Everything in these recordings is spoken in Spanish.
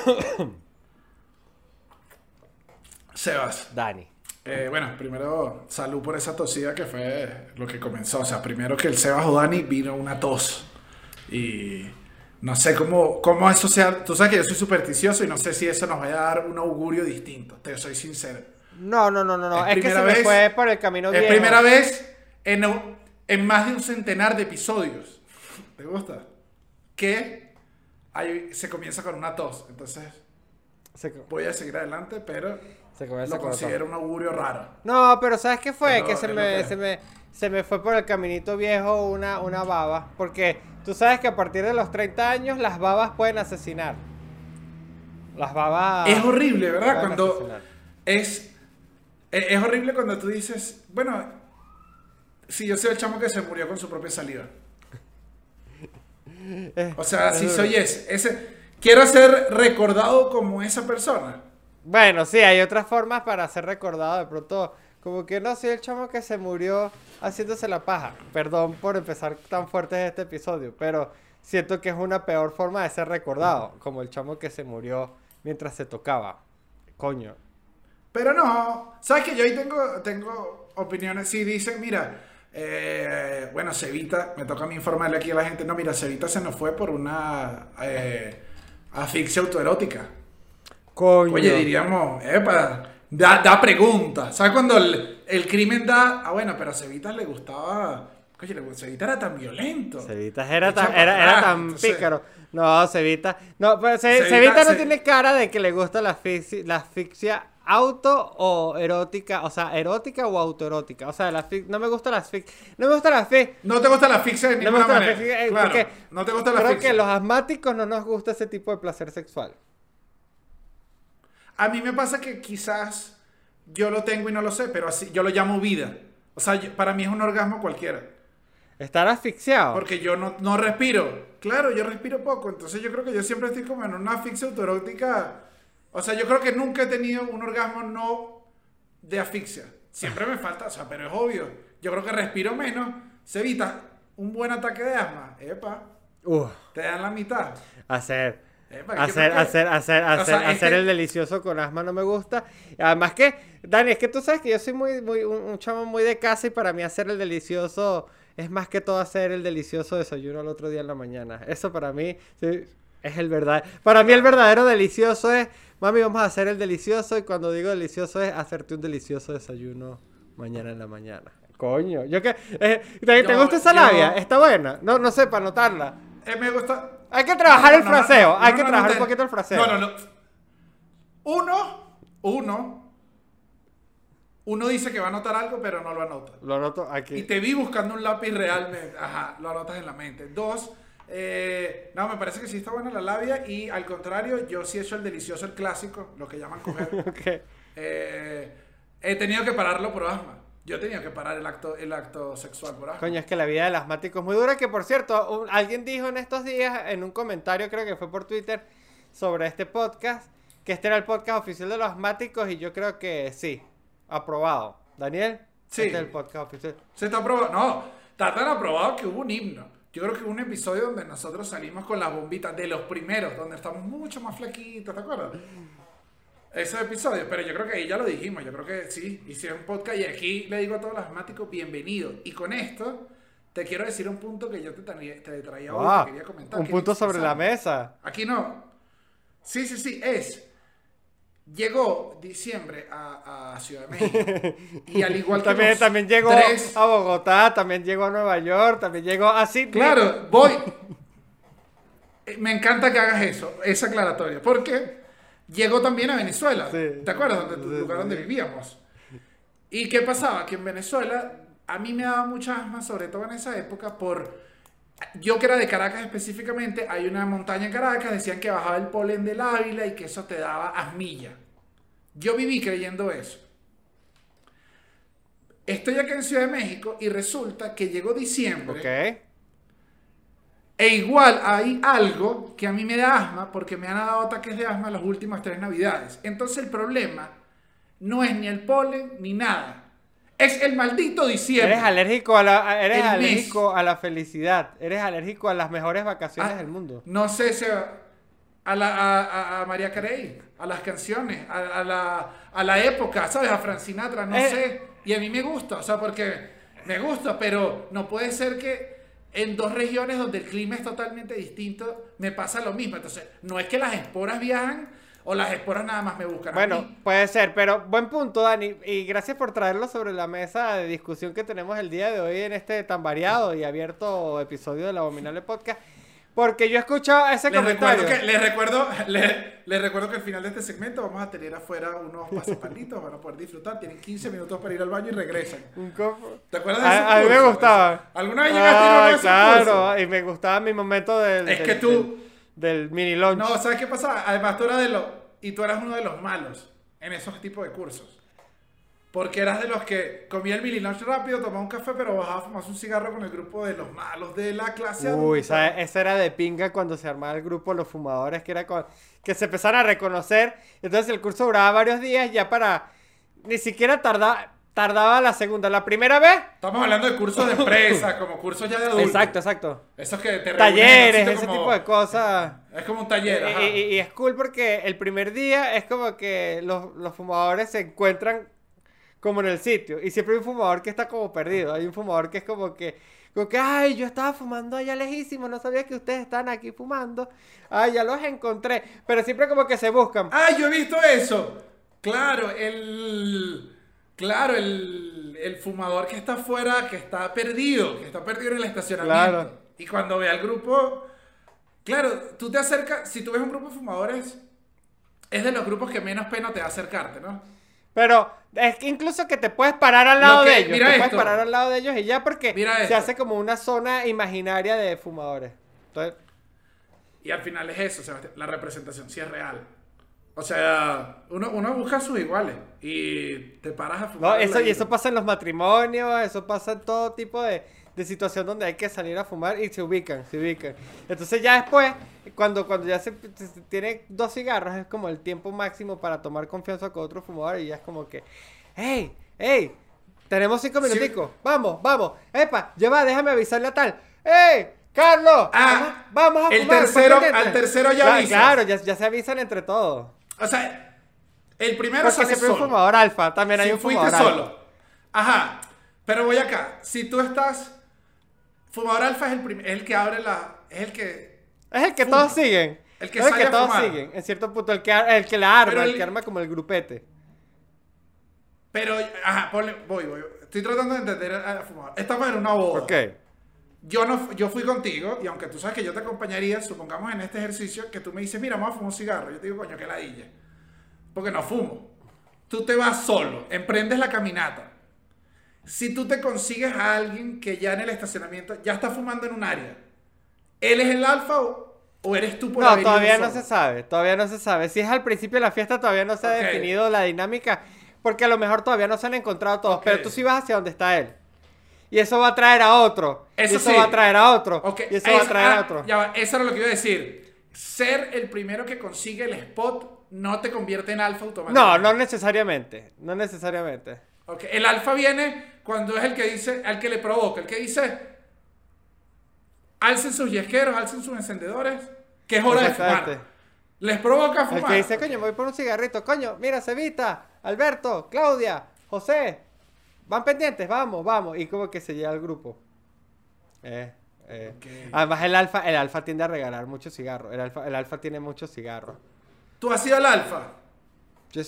Sebas. Dani. Bueno, primero, salud por esa tosida que fue lo que comenzó. O sea, primero que el Sebas o Dani vino una tos. Y no sé cómo eso sea. Tú sabes que yo soy supersticioso y no sé si eso nos vaya a dar un augurio distinto. Te soy sincero. No. Es que se me fue por el camino viejo. Es primera vez en más de un centenar de episodios. ¿Te gusta? Que se comienza con una tos. Entonces, voy a seguir adelante, pero lo considero un augurio raro. No, pero ¿sabes qué fue? Pero Que se me fue por el caminito viejo una baba. Porque tú sabes que a partir de los 30 años las babas pueden asesinar. Las babas... Es horrible, ¿verdad? pueden Cuando asesinar. es horrible cuando tú dices, bueno, si yo soy el chamo que se murió con su propia saliva. O sea, si soy ese, quiero ser recordado como esa persona. Bueno, sí, hay otras formas para ser recordado. De pronto, como que no soy el chamo que se murió haciéndose la paja. Perdón por empezar tan fuerte este episodio, pero siento que es una peor forma de ser recordado. Como el chamo que se murió mientras se tocaba. Coño. Pero no, ¿sabes qué? Yo ahí tengo opiniones. Si dicen, mira, bueno, Cevita, me toca a mí informarle aquí a la gente. No, mira, Cevita se nos fue por una asfixia autoerótica. Coño. Oye, diríamos, da pregunta. ¿Sabes cuando el crimen da? Ah, bueno, pero a Cevita le gustaba. Oye, Cevita era tan violento. Cevita era tan entonces, pícaro. No, Cevita. No, pero Cevita no tiene cara de que le gusta la asfixia auto o erótica. O sea, erótica o autoerótica. O sea, no me gusta la asfixia. No me gusta la asfixia. No te gusta la asfixia de No me ninguna gusta la manera. asfixia. Claro, Porque no te gusta la creo asfixia. que los asmáticos no nos gusta ese tipo de placer sexual. A mí me pasa que quizás yo lo tengo y no lo sé, pero así yo lo llamo vida. O sea, para mí es un orgasmo cualquiera. Estar asfixiado. Porque yo no respiro. Claro, yo respiro poco. Entonces yo creo que yo siempre estoy como en una asfixia autoerótica. O sea, yo creo que nunca he tenido un orgasmo no de asfixia. Siempre me falta, o sea, pero es obvio. Yo creo que respiro menos. Se evita un buen ataque de asma. Epa. Te dan la mitad. Hacer Epa, el delicioso con asma no me gusta. Además que, Dani, es que tú sabes que yo soy un chamo muy de casa y para mí hacer el delicioso es más que todo hacer el delicioso desayuno al otro día en la mañana. Eso para mí sí, es el verdadero. Para mí el verdadero delicioso es, mami, vamos a hacer el delicioso y cuando digo delicioso es hacerte un delicioso desayuno mañana en la mañana. Coño, ¿te gusta esa labia? ¿Está buena? No sé, para anotarla. Me gusta. Hay que trabajar el fraseo. Hay que trabajar un poquito el fraseo. No. Uno dice que va a anotar algo, pero no lo anota. Lo anoto aquí. Y te vi buscando un lápiz realmente. Ajá, lo anotas en la mente. 2, no, me parece que sí está buena la labia. Y al contrario, yo sí he hecho el delicioso, el clásico, lo que llaman coger. Okay. He tenido que pararlo por asma. Yo he tenido que parar el acto sexual por asma. Coño, es que la vida del asmático es muy dura. Que por cierto, alguien dijo en estos días, en un comentario, creo que fue por Twitter, sobre este podcast, que este era el podcast oficial de los asmáticos. Y yo creo que sí, aprobado. Daniel, sí. Este es el podcast oficial. Se está aprobado. No, está tan aprobado que hubo un himno. Yo creo que hubo un episodio donde nosotros salimos con las bombitas de los primeros, donde estamos mucho más flaquitos, ¿te acuerdas? Ese episodio, pero yo creo que ahí ya lo dijimos, yo creo que sí, hice un podcast y aquí le digo a todos los asmáticos, bienvenidos. Y con esto te quiero decir un punto que yo te traía hoy, que quería comentar. Un punto sobre la mesa. Aquí no. Sí, llegó diciembre a Ciudad de México y al igual que también llegó a Bogotá, también llegó a Nueva York, también llegó a Sydney. Claro, voy. Me encanta que hagas eso, esa aclaratoria, porque llegó también a Venezuela. Sí. ¿Te acuerdas? Lugar donde vivíamos. ¿Y qué pasaba? Que en Venezuela a mí me daba mucha asma, sobre todo en esa época, yo que era de Caracas específicamente, hay una montaña en Caracas, decían que bajaba el polen del Ávila y que eso te daba asmilla. Yo viví creyendo eso. Estoy acá en Ciudad de México y resulta que llegó diciembre. Ok. E igual hay algo que a mí me da asma porque me han dado ataques de asma las últimas 3 navidades. Entonces el problema no es ni el polen ni nada. Es el maldito diciembre. Eres alérgico a la felicidad. Eres alérgico a las mejores vacaciones del mundo. No sé si... a Mariah Carey, a las canciones, a la época, ¿sabes? A Frank Sinatra, no sé. Y a mí me gusta, o sea, porque me gusta, pero no puede ser que en dos regiones donde el clima es totalmente distinto me pasa lo mismo. Entonces, no es que las esporas viajan o las esporas nada más me buscan a Bueno, mí. puede ser, pero buen punto, Dani. Y gracias por traerlo sobre la mesa de discusión que tenemos el día de hoy en este tan variado y abierto episodio del Abominable Podcast. Porque yo he escuchado ese comentario. Les recuerdo que al final de este segmento vamos a tener afuera unos pasapalitos, van a poder disfrutar. Tienen 15 minutos para ir al baño y regresan. ¿Te acuerdas de ese A mí me gustaba. ¿Alguna vez llegaste a ir a uno de esos claro, cursos? y me gustaba mi momento del mini lunch. No, ¿sabes qué pasaba? Además tú eras uno de los malos en esos tipos de cursos. Porque eras de los que comía el mini lunch rápido, tomaba un café, pero bajaba a fumarse un cigarro con el grupo de los malos de la clase adulta. Uy, ¿sabes? Esa era de pinga cuando se armaba el grupo los fumadores, que se empezaron a reconocer. Entonces el curso duraba varios días ya para... Ni siquiera tardaba la segunda. La primera vez... Estamos hablando de cursos de empresa, como cursos ya de adultos. Exacto. Esos que te reúnen talleres, en ese como... tipo de cosas. Es como un taller, ajá. Y es cool porque el primer día es como que los fumadores se encuentran como en el sitio. Y siempre hay un fumador que está como perdido. Hay un fumador que es como que, ay, yo estaba fumando allá lejísimo, no sabía que ustedes están aquí fumando. Ay, ya los encontré. Pero siempre como que se buscan. ¡Ay, yo he visto eso! Claro, el fumador que está afuera, que está perdido en el estacionamiento. Claro. Y cuando ve al grupo... Claro, tú te acercas... Si tú ves un grupo de fumadores, es de los grupos que menos pena te da acercarte, ¿no? Pero es que incluso que te puedes parar al lado de ellos. Mira Te esto. puedes parar al lado de ellos y ya porque Mira se esto. hace como una zona imaginaria de fumadores. Entonces, Y al final es eso, Sebastián, la representación sí es real. O sea, uno busca a sus iguales y te paras a fumar. no, eso pasa en los matrimonios, eso pasa en todo tipo de situación donde hay que salir a fumar y se ubican. Entonces ya después, cuando ya se tiene 2 cigarros, es como el tiempo máximo para tomar confianza con otro fumador y ya es como que, hey, tenemos 5 minuticos, vamos, epa, déjame avisarle a tal, hey, Carlos, vamos a fumar. Al tercero ya avisas. Claro, ya se avisan entre todos. O sea, el primero Porque sale siempre hay un solo. fumador alfa, también hay Si un fumador fuiste alfa. solo. Ajá. Pero voy acá. Si tú estás... Fumador alfa es el que abre la... Es el que... Es el que fuma. todos siguen. El que es el sale que a todos fumar. siguen. En cierto punto, el que la arma, Pero el que arma como el grupete. Pero... Ajá, voy. Estoy tratando de entender al fumador. Estamos en una boda. Ok. Yo fui contigo y aunque tú sabes que yo te acompañaría, supongamos en este ejercicio que tú me dices, mira, vamos a fumar un cigarro. Yo te digo, coño, qué ladilla. Porque no fumo. Tú te vas solo, emprendes la caminata. Si tú te consigues a alguien que ya en el estacionamiento ya está fumando en un área, ¿él es el alfa o eres tú por No, haber ido todavía no solo? se sabe. Si es al principio de la fiesta, todavía no se ha Ok. definido la dinámica. Porque a lo mejor todavía no se han encontrado todos. Ok. Pero tú sí vas hacia donde está él. Y eso va a traer a otro. Eso y eso sí. va a traer a otro. Ok, Y eso va a traer a otro. Ya va, eso era lo que iba a decir. Ser el primero que consigue el spot no te convierte en alfa automáticamente. No necesariamente. No necesariamente. Okay. El alfa viene cuando es el que dice, al que le provoca, el que dice, alcen sus yesqueros, alcen sus encendedores, que es hora de Exactamente. fumar. Les provoca El fumar. que dice, coño, me voy por un cigarrito. Coño, mira, Cevita, Alberto, Claudia, José. Van pendientes, vamos. Y como que se llega al grupo. Ok. Además, el alfa tiende a regalar muchos cigarros. El alfa tiene muchos cigarros. ¿Tú has sido el alfa? Yo he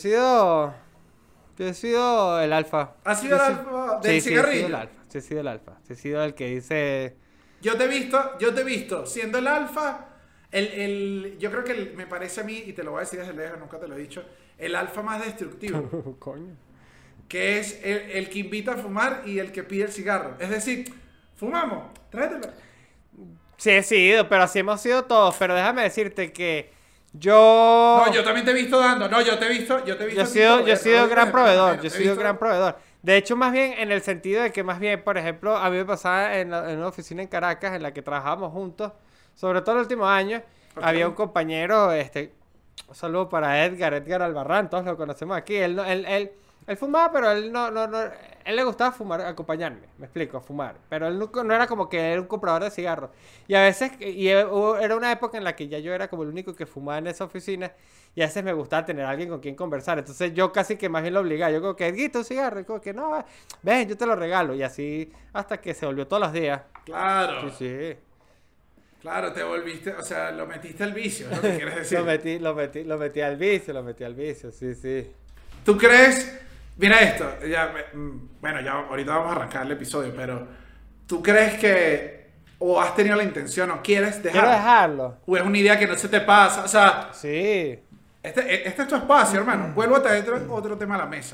sido el alfa. ¿Has sido el alfa del Sí, cigarrillo? he sido el alfa. He sido el que dice... Yo te he visto siendo el alfa. Yo creo que me parece a mí, y te lo voy a decir desde lejos, nunca te lo he dicho, el alfa más destructivo. Coño. Que es el que invita a fumar y el que pide el cigarro. Es decir, fumamos, tráetelo. Sí he sido, pero así hemos sido todos. Pero déjame decirte que yo... No, yo también te he visto dando. No, yo te he visto. Yo he en sido todo, gran proveedor. Yo he te he sido visto- gran proveedor. De hecho, más bien en el sentido de que más bien, por ejemplo, a mí me pasaba en una oficina en Caracas en la que trabajábamos juntos, sobre todo el último año, Ok. había un compañero, un saludo para Edgar Albarrán, todos lo conocemos aquí. Él Él fumaba, pero él no. Él le gustaba fumar, acompañarme, me explico, fumar. Pero él no era como que era un comprador de cigarros. Y a veces, era una época en la que ya yo era como el único que fumaba en esa oficina. Y a veces me gustaba tener a alguien con quien conversar. Entonces yo casi que más bien lo obligaba. Yo como que, Edguito, un cigarro. Y como que, no, ven, yo te lo regalo. Y así hasta que se volvió todos los días. Claro. Sí, sí. Claro, te volviste, o sea, lo metiste al vicio, es lo que quieres decir. Lo metí al vicio, sí, sí. ¿Tú crees? Mira esto, bueno, ya ahorita vamos a arrancar el episodio, pero ¿tú crees que o has tenido la intención o quieres dejarlo? Quiero dejarlo. O es una idea que no se te pasa, o sea, sí. Este es tu espacio, hermano. Vuelvo a traer otro tema a la mesa.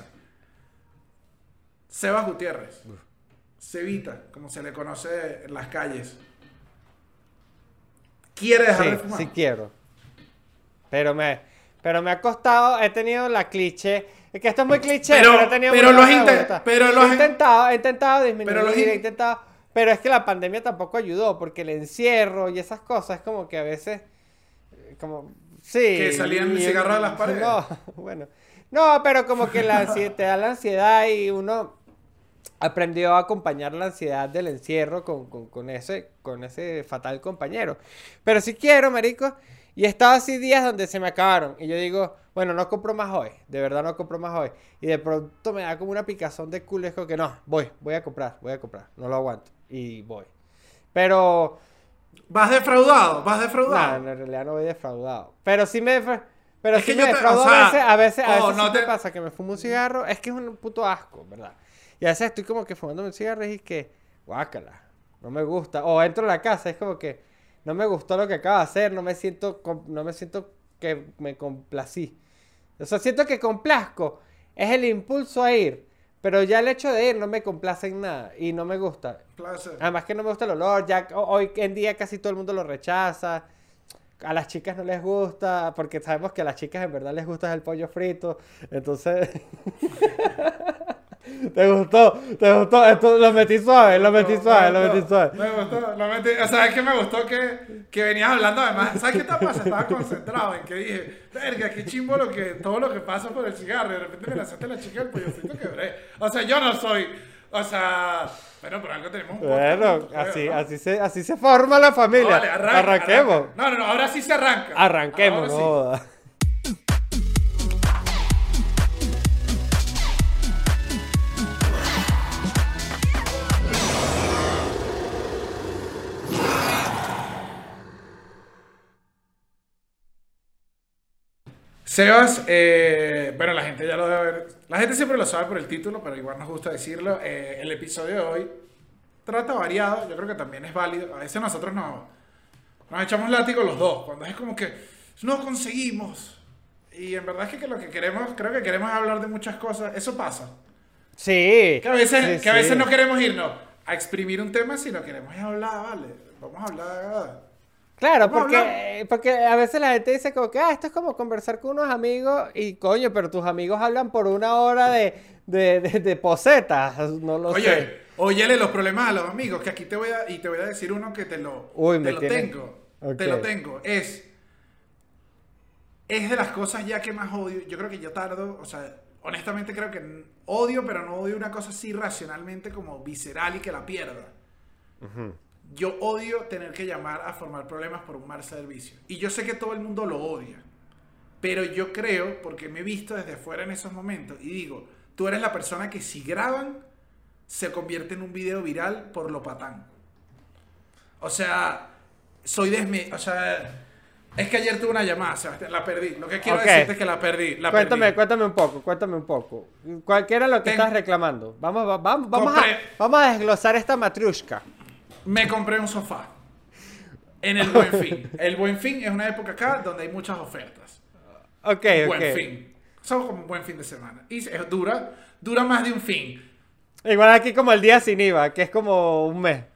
Sebas Gutiérrez. Cevita, como se le conoce en las calles. ¿Quiere dejar de fumar? Sí quiero. Pero me ha costado, he tenido la cliché. Es que esto es muy cliché, pero he tenido pero mucha he intentado disminuir, he intentado. Pero es que la pandemia tampoco ayudó, porque el encierro y esas cosas, es como que a veces, como, sí. Que salían cigarros de las paredes. No, bueno. No, pero como que te da la ansiedad y uno aprendió a acompañar la ansiedad del encierro con ese fatal compañero. Pero sí quiero, marico. Y he estado así días donde se me acabaron. Y yo digo, bueno, no compro más hoy. De verdad no compro más hoy. Y de pronto me da como una picazón de culo. Es como que no, voy a comprar. No lo aguanto. Y voy. Pero... ¿Vas defraudado? No, en realidad no voy defraudado. Pero sí me... Pero es sí que me defraudo a veces no sí me pasa que me fumo un cigarro. Es que es un puto asco, ¿verdad? Y a veces estoy como que fumándome un cigarro y es que... Guácala. No me gusta. O entro a la casa, es como que... No me gustó lo que acabo de hacer, no me siento que me complací. O sea, siento que complazco. Es el impulso a ir. Pero ya el hecho de ir no me complace en nada. Y no me gusta. Placer. Además que no me gusta el olor. Ya hoy en día casi todo el mundo lo rechaza. A las chicas no les gusta. Porque sabemos que a las chicas en verdad les gusta el pollo frito. Entonces... ¿Te gustó? Esto, lo metí suave. Me gustó, o sea, es que me gustó que venías hablando además. ¿Sabes qué te pasa? Estaba concentrado en que dije, verga, qué chimbo todo lo que pasa por el cigarro. Y de repente me lanzaste la chica del pollo frito que veré. O sea, yo no soy, o sea, bueno, por algo tenemos un podcast. Bueno, así se forma la familia. No, vale, arranquemos. No, ahora sí se arranca. Arranquemos, no jodas. Sebas, bueno, la gente ya lo debe ver. La gente siempre lo sabe por el título, pero igual nos gusta decirlo. El episodio de hoy trata variado, yo creo que también es válido. A veces nosotros nos echamos látigo los dos, cuando es como que no conseguimos. Y en verdad es que lo que queremos, creo que queremos hablar de muchas cosas. Eso pasa. Sí. Que a veces no queremos irnos a exprimir un tema, sino queremos hablar, vale. Vamos a hablar. Claro, porque a veces la gente dice como que esto es como conversar con unos amigos y coño, pero tus amigos hablan por una hora de posetas, no lo sé. Óyele los problemas a los amigos, que aquí te voy a decir uno que te lo tengo. Okay. Te lo tengo. Es de las cosas ya que más odio. Yo creo que yo tardo, o sea, honestamente creo que odio, pero no odio una cosa así racionalmente como visceral y que la pierda. Uh-huh. Yo odio tener que llamar a formar problemas por un mal servicio. Y yo sé que todo el mundo lo odia. Pero yo creo, porque me he visto desde fuera en esos momentos, y digo, tú eres la persona que si graban, se convierte en un video viral por lo patán. O sea, o sea, es que ayer tuve una llamada, Sebastián, la perdí. Lo que quiero decirte es que la perdí. Cuéntame un poco. ¿Cuál era lo que estás reclamando? Vamos a desglosar esta matrushka. Me compré un sofá en el Buen Fin. El Buen Fin es una época acá donde hay muchas ofertas. Buen Fin. Somos como un buen fin de semana. Y dura más de un fin. Igual aquí como el día sin IVA, que es como un mes.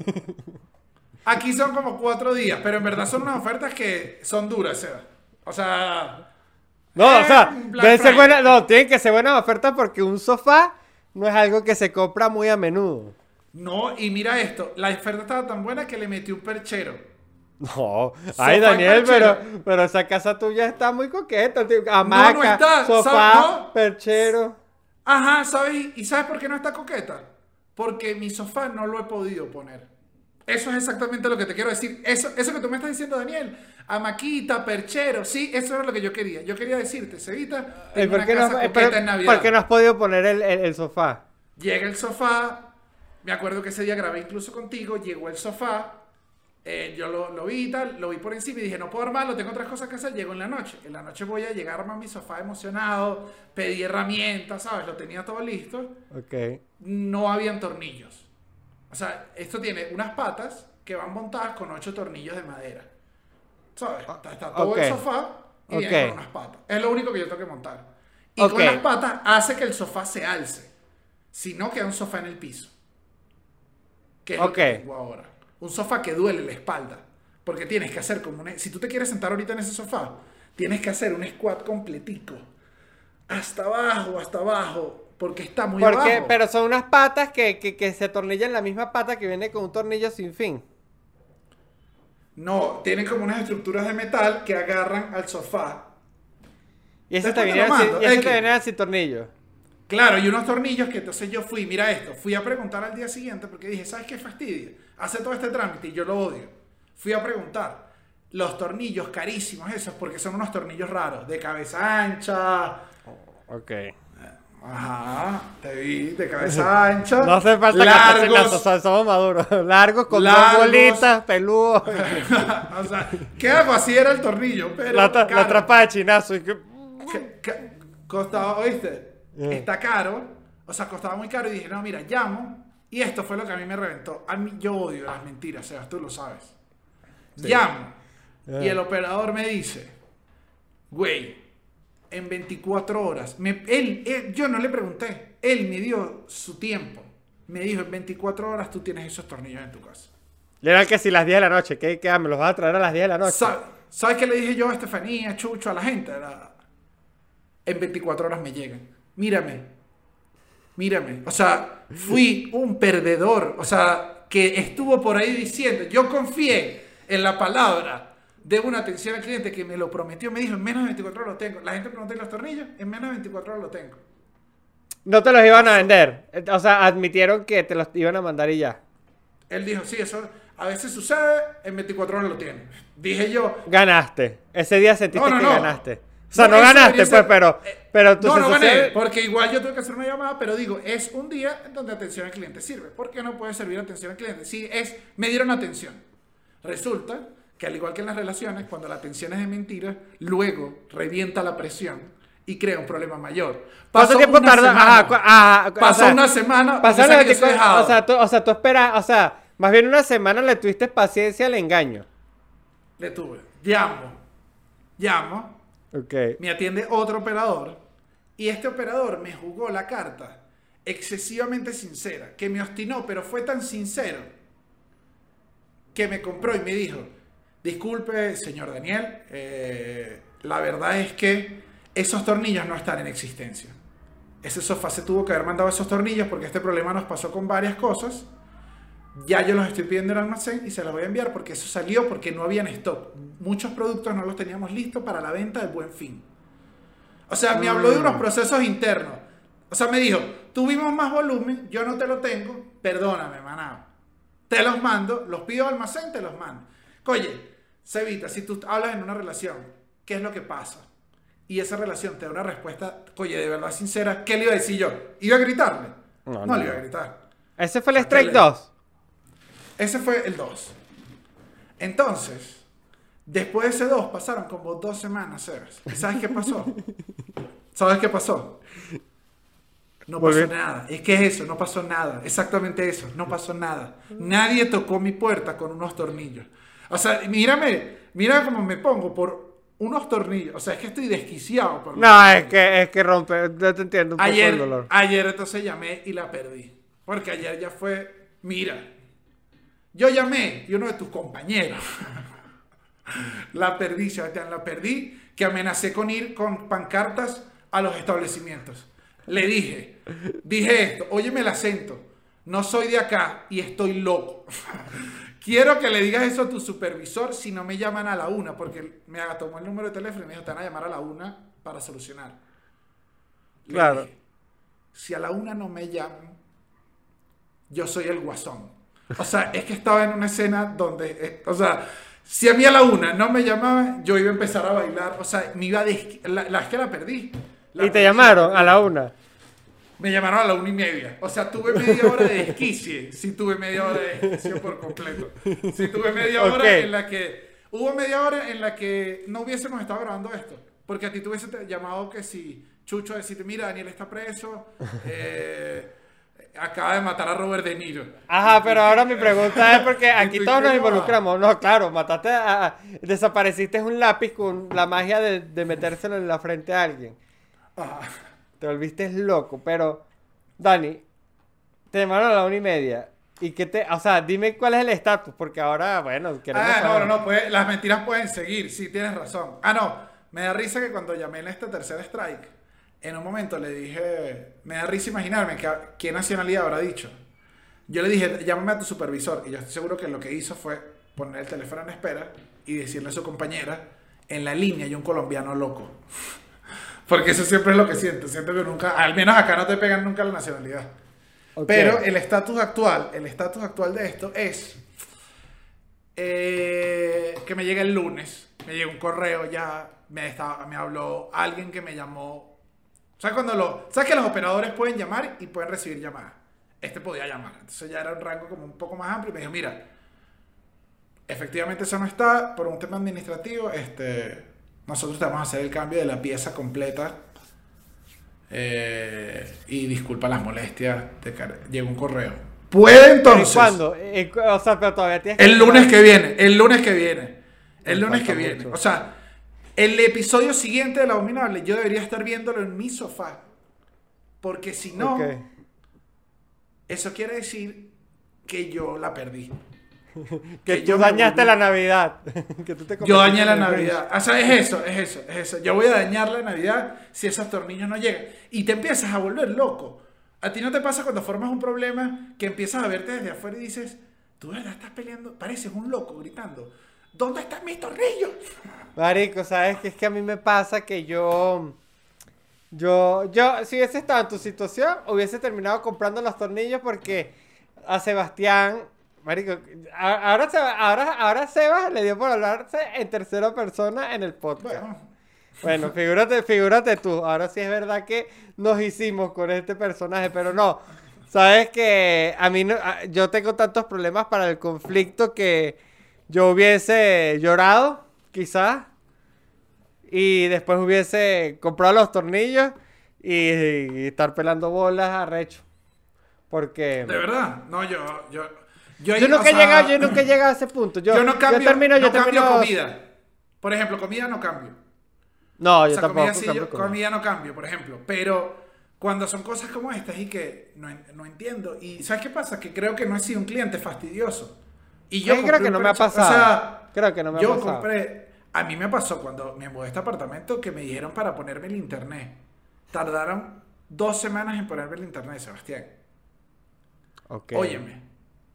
Aquí son como 4 días, pero en verdad son unas ofertas que son duras, Seba. O sea... deben ser buenas, tienen que ser buenas ofertas porque un sofá no es algo que se compra muy a menudo. No, y mira esto, la oferta estaba tan buena que le metí un perchero. No, ay Daniel, pero esa casa tuya está muy coqueta, tío. Hamaca, sofá, perchero. Ajá, ¿sabes? ¿Y sabes por qué no está coqueta? Porque mi sofá no lo he podido poner. Eso es exactamente lo que te quiero decir. Eso que tú me estás diciendo, Daniel. Hamaquita, perchero, sí, eso era lo que yo quería. Yo quería decirte, Cevita, tengo una casa coqueta en Navidad. ¿Por qué no has podido poner el sofá? Llega el sofá, me acuerdo que ese día grabé incluso contigo, llegó el sofá, yo lo vi y tal, lo vi por encima y dije, no puedo armarlo, tengo otras cosas que hacer, llego en la noche. En la noche voy a llegar a armar mi sofá emocionado, pedí herramientas, ¿sabes? Lo tenía todo listo. Ok. No habían tornillos. O sea, esto tiene unas patas que van montadas con 8 tornillos de madera. ¿Sabes? Está todo el sofá y viene con unas patas. Es lo único que yo tengo que montar. Y con las patas hace que el sofá se alce. Si no, queda un sofá en el piso. Que es lo que tengo ahora. Un sofá que duele la espalda. Porque tienes que hacer como si tú te quieres sentar ahorita en ese sofá, tienes que hacer un squat completico. Hasta abajo. Porque está muy abajo. Pero son unas patas que se atornillan la misma pata que viene con un tornillo sin fin. No, tienen como unas estructuras de metal que agarran al sofá. Y ese te viene sin tornillo. Claro, y unos tornillos que entonces yo fui a preguntar al día siguiente porque dije, ¿sabes qué fastidio? Hace todo este trámite y yo lo odio. Fui a preguntar. Los tornillos carísimos esos, porque son unos tornillos raros, de cabeza ancha. Ok. Ajá, te vi, de cabeza ancha. No hace falta largos, somos maduros. Largos, con 2 bolitas, peludos. O sea, ¿qué hago? Así era el tornillo, pero... La trapa de chinazo. Costaba, ¿oíste? Está caro, o sea, costaba muy caro y dije, no, mira, llamo y esto fue lo que a mí me reventó. A mí, yo odio las mentiras, Sebas, tú lo sabes. Sí. Llamo y el operador me dice, güey, en 24 horas, yo no le pregunté, él me dio su tiempo, me dijo, en 24 horas tú tienes esos tornillos en tu casa. Le eran que si las 10 de la noche, ¿qué? ¿Me los vas a traer a las 10 de la noche? ¿Sabes qué le dije yo a Estefanía, Chucho, a la gente? En 24 horas me llegan. Mírame. O sea, fui un perdedor. O sea, que estuvo por ahí diciendo, yo confié en la palabra de una atención al cliente que me lo prometió. Me dijo, en menos de 24 horas lo tengo. La gente preguntó, ¿y los tornillos? En menos de 24 horas lo tengo. No te los iban a vender. O sea, admitieron que te los iban a mandar y ya. Él dijo, sí, eso a veces sucede, en 24 horas lo tiene. Dije yo. Ganaste. Ese día sentiste que ganaste. O sea, no ganaste, pues, pero tú no gané, porque igual yo tuve que hacer una llamada, pero digo, es un día en donde atención al cliente sirve. ¿Por qué no puede servir atención al cliente? Sí, me dieron atención. Resulta que al igual que en las relaciones, cuando la atención es de mentira, luego revienta la presión y crea un problema mayor. ¿Cuánto tiempo tarda? Pasó una semana. O sea, tú esperas, o sea, más bien una semana le tuviste paciencia al engaño. Le tuve. Llamo. Okay. Me atiende otro operador y este operador me jugó la carta excesivamente sincera, que me obstinó, pero fue tan sincero que me compró y me dijo, disculpe, señor Daniel, la verdad es que esos tornillos no están en existencia. Ese sofá se tuvo que haber mandado esos tornillos porque este problema nos pasó con varias cosas. Ya yo los estoy pidiendo en el almacén y se los voy a enviar porque eso salió porque no habían stock. Muchos productos no los teníamos listos para la venta del Buen Fin. O sea, me habló de unos procesos internos. O sea, me dijo, tuvimos más volumen, yo no te lo tengo, perdóname, maná. Te los mando, los pido al almacén, te los mando. Oye, Cevita, si tú hablas en una relación, ¿qué es lo que pasa? Y esa relación te da una respuesta, oye, de verdad sincera, ¿qué le iba a decir yo? ¿Iba a gritarle? No le iba a gritar. ¿Ese fue el strike 2? Ese fue el 2. Entonces, después de ese 2 pasaron como 2 semanas, Sebas. ¿Y sabes qué pasó? No pasó nada. Es que es eso, no pasó nada. Exactamente eso, no pasó nada. Nadie tocó mi puerta con unos tornillos. O sea, mira cómo me pongo por unos tornillos. O sea, es que estoy desquiciado por es que rompe. Yo te entiendo un poco el dolor. Ayer entonces llamé y la perdí. Porque ayer ya fue, mira. Yo llamé y uno de tus compañeros la perdí, Sebastián, que amenacé con ir con pancartas a los establecimientos. Le dije esto, óyeme el acento, no soy de acá y estoy loco. Quiero que le digas eso a tu supervisor si no me llaman a la 1, porque me tomó el número de teléfono y me dijo, te van a llamar a la 1 para solucionar. Claro. si a la 1 no me llaman, yo soy el guasón. O sea, es que estaba en una escena donde, o sea, si a mí a la 1 no me llamaban, yo iba a empezar a bailar, o sea, me iba es que la perdí. ¿Y te llamaron a la 1? Me llamaron a la 1:30. O sea, tuve media hora de desquicie. Sí, tuve media hora de desquicie por completo. Sí, tuve media hora en la que... Hubo media hora en la que no hubiésemos estado grabando esto. Porque a ti te hubiese llamado que si Chucho a decirte, mira, Daniel está preso. Acaba de matar a Robert De Niro. Ajá, pero ahora mi pregunta es porque aquí todos nos involucramos. No, claro, desapareciste un lápiz con la magia de metérselo en la frente a alguien. Ajá. Te volviste loco, pero Dani, te llamaron a la 1:30. ¿Y o sea, dime cuál es el estatus? Porque ahora, bueno, queremos saber. No, pues, las mentiras pueden seguir, sí, tienes razón. No, me da risa que cuando llamé en este tercer strike, en un momento le dije, me da risa imaginarme qué nacionalidad habrá dicho. Yo le dije, llámame a tu supervisor, y yo estoy seguro que lo que hizo fue poner el teléfono en espera y decirle a su compañera, en la línea hay un colombiano loco. Porque eso siempre es lo que siento que nunca, al menos acá no te pegan nunca la nacionalidad. Okay. Pero el estatus actual de esto es que me llega el lunes, me llega un correo ya, me habló alguien que me llamó. ¿Sabes que los operadores pueden llamar y pueden recibir llamadas? Este podía llamar, entonces ya era un rango como un poco más amplio y me dijo, mira, efectivamente eso no está, por un tema administrativo, nosotros te vamos a hacer el cambio de la pieza completa y disculpa las molestias, llega un correo. ¿Puede entonces? ¿Cuándo? O sea, pero todavía tienes el lunes que viene. O sea, el episodio siguiente de La Abominable yo debería estar viéndolo en mi sofá. Porque si no, eso quiere decir que yo la perdí. Que tú dañaste la Navidad. Yo dañé la Navidad. O sea, es eso. Yo voy a dañar la Navidad si esos tornillos no llegan. Y te empiezas a volver loco. ¿A ti no te pasa cuando formas un problema que empiezas a verte desde afuera y dices, tú de verdad estás peleando, pareces un loco gritando, ¿dónde están mis tornillos? Marico, ¿sabes qué? Es que a mí me pasa que yo si hubiese estado en tu situación, hubiese terminado comprando los tornillos porque a Sebastián... Marico, ahora Sebas le dio por hablarse en tercera persona en el podcast. Bueno, figúrate tú. Ahora sí es verdad que nos hicimos con este personaje, pero no. Sabes que a mí yo tengo tantos problemas para el conflicto que yo hubiese llorado, quizás, y después hubiese comprado los tornillos y estar pelando bolas arrecho. Porque... ¿De verdad? No, yo nunca he llegado a ese punto. Yo no cambio comida. Por ejemplo, comida no cambio. No, yo tampoco cambio comida no cambio, por ejemplo. Pero cuando son cosas como estas y que no entiendo. Y ¿sabes qué pasa? Que creo que no he sido un cliente fastidioso. Y yo creo que no me ha pasado. O sea, creo que no me ha pasado. Yo compré... A mí me pasó cuando me mudé a este apartamento que me dijeron para ponerme el internet. Tardaron 2 semanas en ponerme el internet, Sebastián. Okay. Óyeme.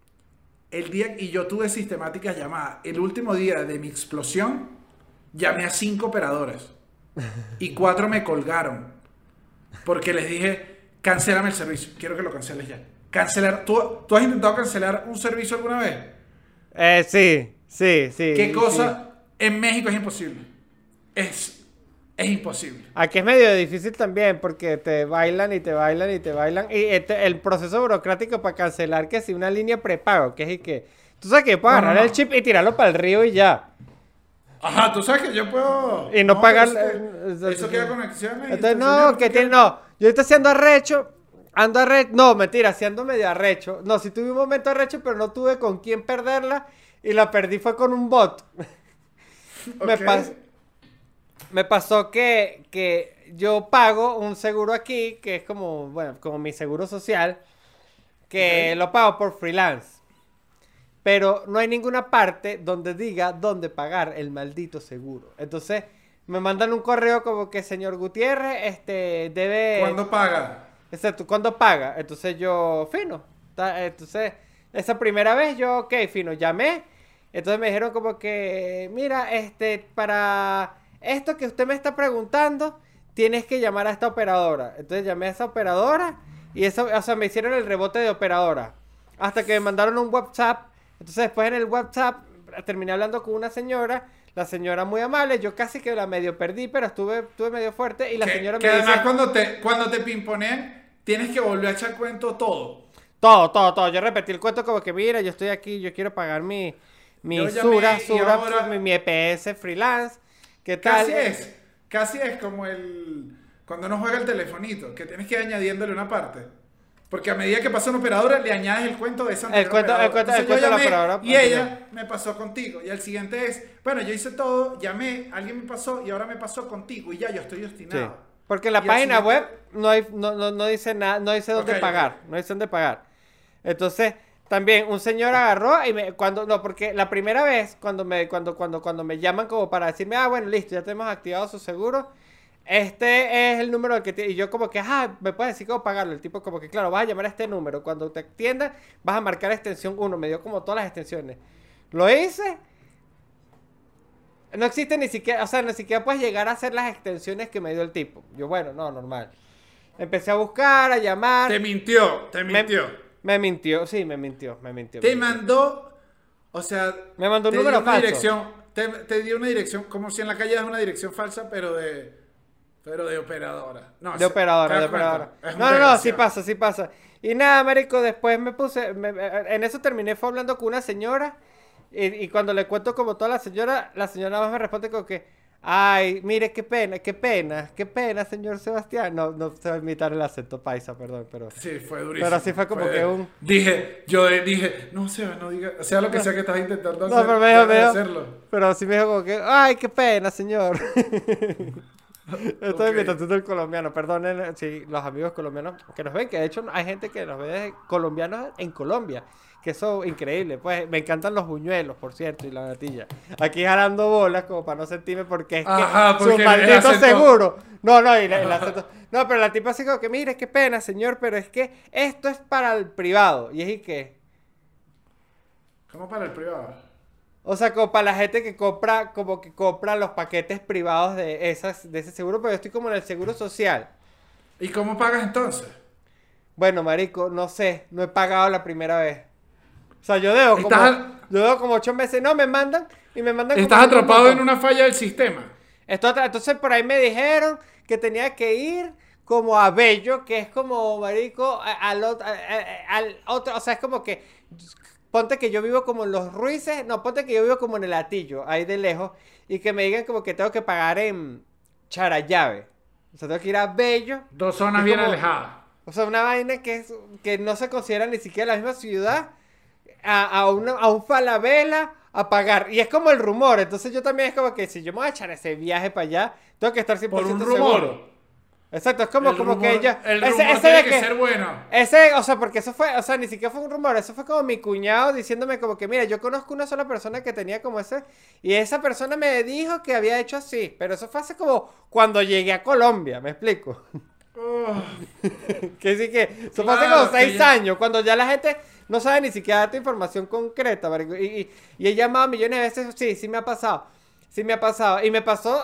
Y yo tuve sistemáticas llamadas. El último día de mi explosión, llamé a 5 operadores. Y 4 me colgaron. Porque les dije, cancélame el servicio. Quiero que lo canceles ya. Cancelar. ¿Tú has intentado cancelar un servicio alguna vez? Sí. ¿Qué cosa? Sí. En México es imposible. Es imposible. Aquí es medio difícil también porque te bailan. Y el proceso burocrático para cancelar que si una línea prepago, que es y que... Tú sabes que yo puedo agarrar el chip y tirarlo para el río y ya. Ajá, tú sabes que yo puedo... Y no pagar... Eso queda conexiones. Entonces, yo estoy haciendo arrecho. No, mentira, ando medio arrecho. No, sí tuve un momento arrecho, pero no tuve con quién perderla. Y la perdí fue con un bot. Okay. Me pasó que yo pago un seguro aquí, que es como mi seguro social, que lo pago por freelance. Pero no hay ninguna parte donde diga dónde pagar el maldito seguro. Entonces, me mandan un correo como que, señor Gutiérrez, debe... ¿Cuándo paga? Exacto, ¿cuándo paga? Entonces yo, fino. Entonces, esa primera vez yo, fino, llamé. Entonces me dijeron como que, mira, para esto que usted me está preguntando, tienes que llamar a esta operadora. Entonces llamé a esa operadora y eso, o sea, me hicieron el rebote de operadora. Hasta que me mandaron un WhatsApp. Entonces después en el WhatsApp terminé hablando con una señora. La señora muy amable, yo casi que la medio perdí, pero estuve medio fuerte y la señora me además dice... cuando te pimponean, tienes que volver a echar cuento todo. Todo. Yo repetí el cuento como que, mira, yo estoy aquí, yo quiero pagar mi Sura, ahora... mi EPS freelance. ¿Qué tal? Casi es como cuando uno juega el telefonito, que tienes que ir añadiéndole una parte. Porque a medida que pasa una operadora, le añades el cuento de esa operadora. El cuento de la operadora. Y ella me pasó contigo. Y el siguiente es, bueno, yo hice todo, llamé, alguien me pasó y ahora me pasó contigo. Y ya yo estoy destinado. Sí. Porque en la página web no dice nada, no dice dónde pagar. No dice dónde pagar. Entonces, también un señor agarró y porque la primera vez cuando me llaman como para decirme, bueno, listo, ya tenemos activado su seguro. Este es el número al que tiene. Y yo como que, me puedes decir cómo pagarlo. El tipo como que, claro, vas a llamar a este número. Cuando te atiendan, vas a marcar extensión 1. Me dio como todas las extensiones. Lo hice. No existe ni siquiera, o sea, ni siquiera puedes llegar a hacer las extensiones que me dio el tipo. Yo, bueno, no, normal. Empecé a buscar, a llamar. Te mintió. Me mintió. Te mandó, o sea... Me mandó un número falso. Te dio una dirección, como si en la calle das una dirección falsa, pero de operadora. No, de operadora. No, sí pasa. Y nada, marico, después me puse... en eso terminé fue hablando con una señora. Y cuando le cuento como toda la señora nada más me responde como que... Ay, mire, qué pena, señor Sebastián. No se va a imitar el acento paisa, perdón, pero... Sí, fue durísimo. Pero así fue como que un... Yo dije, no diga... O sea, lo que sea que estás intentando hacer, pero hacerlo. Pero así me dijo como que, ay, qué pena, señor. Estoy imitando el colombiano, perdonen si los amigos colombianos que nos ven, que de hecho hay gente que nos ve colombianos en Colombia, que eso es increíble. Pues me encantan los buñuelos, por cierto, y la natilla. Aquí jalando bolas como para no sentirme porque es que su maldito seguro. No, y el acento. No, pero la tipa así como que, mire, qué pena, señor, pero es que esto es para el privado. Y es y que... ¿Cómo para el privado? O sea, como para la gente que compra los paquetes privados de ese seguro, pero yo estoy como en el seguro social. ¿Y cómo pagas entonces? Bueno, marico, no sé, no he pagado la primera vez. O sea, yo debo como 8 meses. No, me mandan. Estás atrapado en una falla del sistema. Entonces por ahí me dijeron que tenía que ir como a Bello, que es como, marico, al otro, o sea, es como que... Ponte que yo vivo como en Los Ruices, ponte que yo vivo como en el Hatillo, ahí de lejos, y que me digan como que tengo que pagar en Charallave. O sea, tengo que ir a Bello. 2 zonas bien alejadas. O sea, una vaina que no se considera ni siquiera la misma ciudad, a un Falabella a pagar. Y es como el rumor, entonces yo también es como que si yo me voy a echar ese viaje para allá, tengo que estar 100% por un seguro. Rumor. Exacto, es como que ella... El rumor tiene que ser bueno. O sea, porque eso fue... O sea, ni siquiera fue un rumor. Eso fue como mi cuñado diciéndome como que... Mira, yo conozco una sola persona que tenía como ese... Y esa persona me dijo que había hecho así. Pero eso fue hace como... Cuando llegué a Colombia, ¿me explico? Que sí que... Eso fue hace como 6 años. Cuando ya la gente no sabe ni siquiera darte información concreta, marico. Y he llamado millones de veces. Sí me ha pasado. Sí me ha pasado. Y me pasó,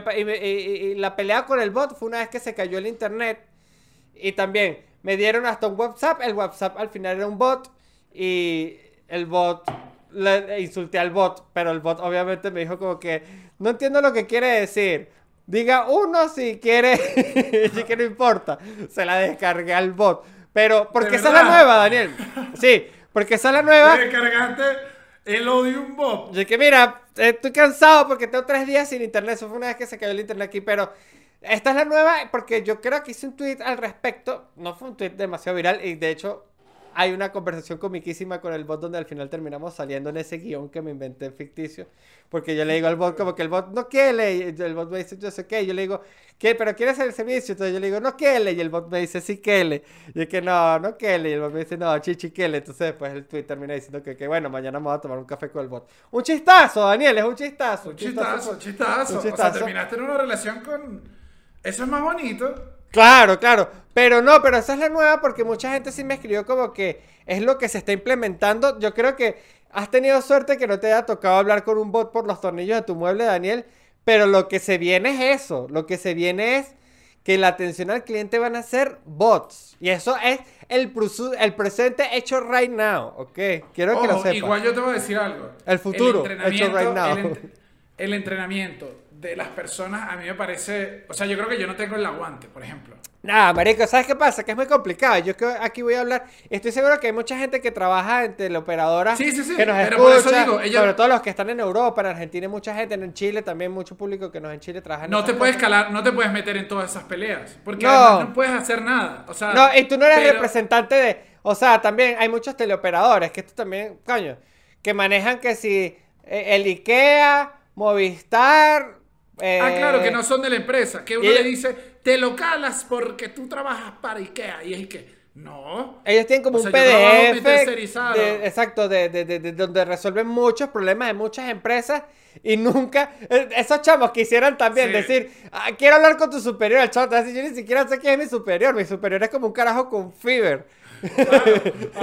y la pelea con el bot fue una vez que se cayó el internet. Y también me dieron hasta un WhatsApp. El WhatsApp al final era un bot. Y el bot, le insulté al bot. Pero el bot obviamente me dijo como que, no entiendo lo que quiere decir. Diga uno si quiere, si que no importa. Se la descargué al bot. Pero, porque esa es la nueva, Daniel. Sí, porque esa es la nueva. ¿Te descargaste el odio un bot? Yo que mira, estoy cansado porque tengo 3 días sin internet. Eso fue una vez que se cayó el internet aquí, pero esta es la nueva porque yo creo que hice un tweet al respecto. No fue un tweet demasiado viral y de hecho hay una conversación comiquísima con el bot donde al final terminamos saliendo en ese guión que me inventé ficticio. Porque yo le digo al bot como que el bot no quiere. Y el bot me dice, yo sé qué. Yo le digo, ¿qué? ¿Pero quieres el servicio? Entonces yo le digo, no quiere. Y el bot me dice, sí quiere. Y yo que no quiere. Y el bot me dice, no, chichi quiere. Entonces después el tweet termina diciendo que bueno, mañana me voy a tomar un café con el bot. Un chistazo, Daniel, es un chistazo. Un chistazo. O sea, terminaste en una relación con... Eso es más bonito. Claro. Pero esa es la nueva porque mucha gente sí me escribió como que es lo que se está implementando. Yo creo que has tenido suerte que no te haya tocado hablar con un bot por los tornillos de tu mueble, Daniel. Pero lo que se viene es eso. Lo que se viene es que la atención al cliente van a ser bots. Y eso es el presente hecho right now, ¿ok? Quiero que lo sepas. Igual yo te voy a decir algo. El futuro hecho right now. El entrenamiento de las personas a mí me parece... O sea, yo creo que yo no tengo el aguante, por ejemplo. Nah, marico, ¿sabes qué pasa? Que es muy complicado. Yo que aquí voy a hablar... Estoy seguro que hay mucha gente que trabaja en teleoperadoras sí, que nos pero escucha, por eso digo, sobre todo los que están en Europa, en Argentina hay mucha gente, en Chile también mucho público que nos en Chile trabaja en No te puedes cosas. no te puedes meter en todas esas peleas, porque además no puedes hacer nada. O sea, no, y tú no eres representante de... O sea, también hay muchos teleoperadores, que esto también, coño, que manejan que si el IKEA, Movistar... claro, que no son de la empresa. Que uno le dice, te lo calas porque tú trabajas para IKEA. Y es que, no. Ellos tienen como un PDF. Exacto, de donde resuelven muchos problemas de muchas empresas. Y nunca, esos chavos quisieran también decir, quiero hablar con tu superior. El chavo te va a decir, yo ni siquiera sé quién es mi superior. Mi superior es como un carajo con fever. Claro,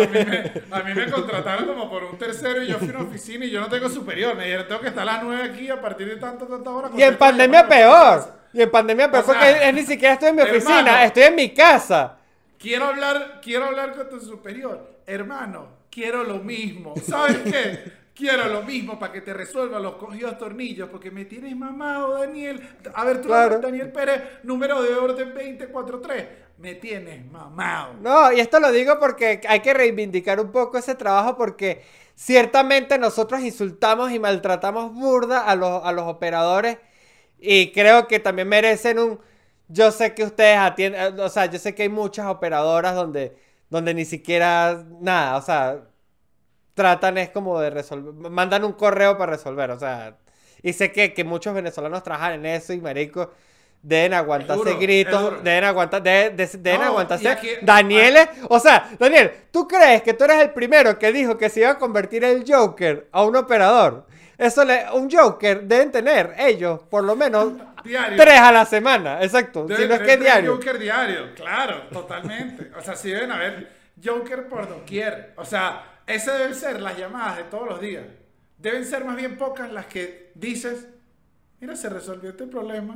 a mí me contrataron como por un tercero y yo fui a una oficina y yo no tengo superior. Me dijeron, tengo que estar a las 9 aquí a partir de tanta hora. Y en pandemia peor. Porque ni siquiera estoy en mi oficina, hermano, estoy en mi casa. Quiero hablar con tu superior. Hermano, quiero lo mismo. ¿Sabes qué? Quiero lo mismo para que te resuelva los cogidos tornillos, porque me tienes mamado, Daniel. A ver, tú, claro. Daniel Pérez, número de orden 243. Me tienes mamado. No, y esto lo digo porque hay que reivindicar un poco ese trabajo, porque ciertamente nosotros insultamos y maltratamos burda a los operadores, y creo que también merecen un... Yo sé que ustedes atienden, o sea, yo sé que hay muchas operadoras donde ni siquiera nada, o sea, tratan es como de resolver, mandan un correo para resolver, o sea, y sé que muchos venezolanos trabajan en eso y marico, deben aguantarse gritos, deben aguantarse aquí, Daniel, o sea, Daniel, ¿tú crees que tú eres el primero que dijo que se iba a convertir el Joker a un operador? Un Joker deben tener ellos, por lo menos, diario. 3 a la semana, exacto, si no es que diario. Joker diario, claro, totalmente. O sea, sí deben haber Joker por doquier. O sea, esas deben ser las llamadas de todos los días. Deben ser más bien pocas las que dices, mira, se resolvió este problema.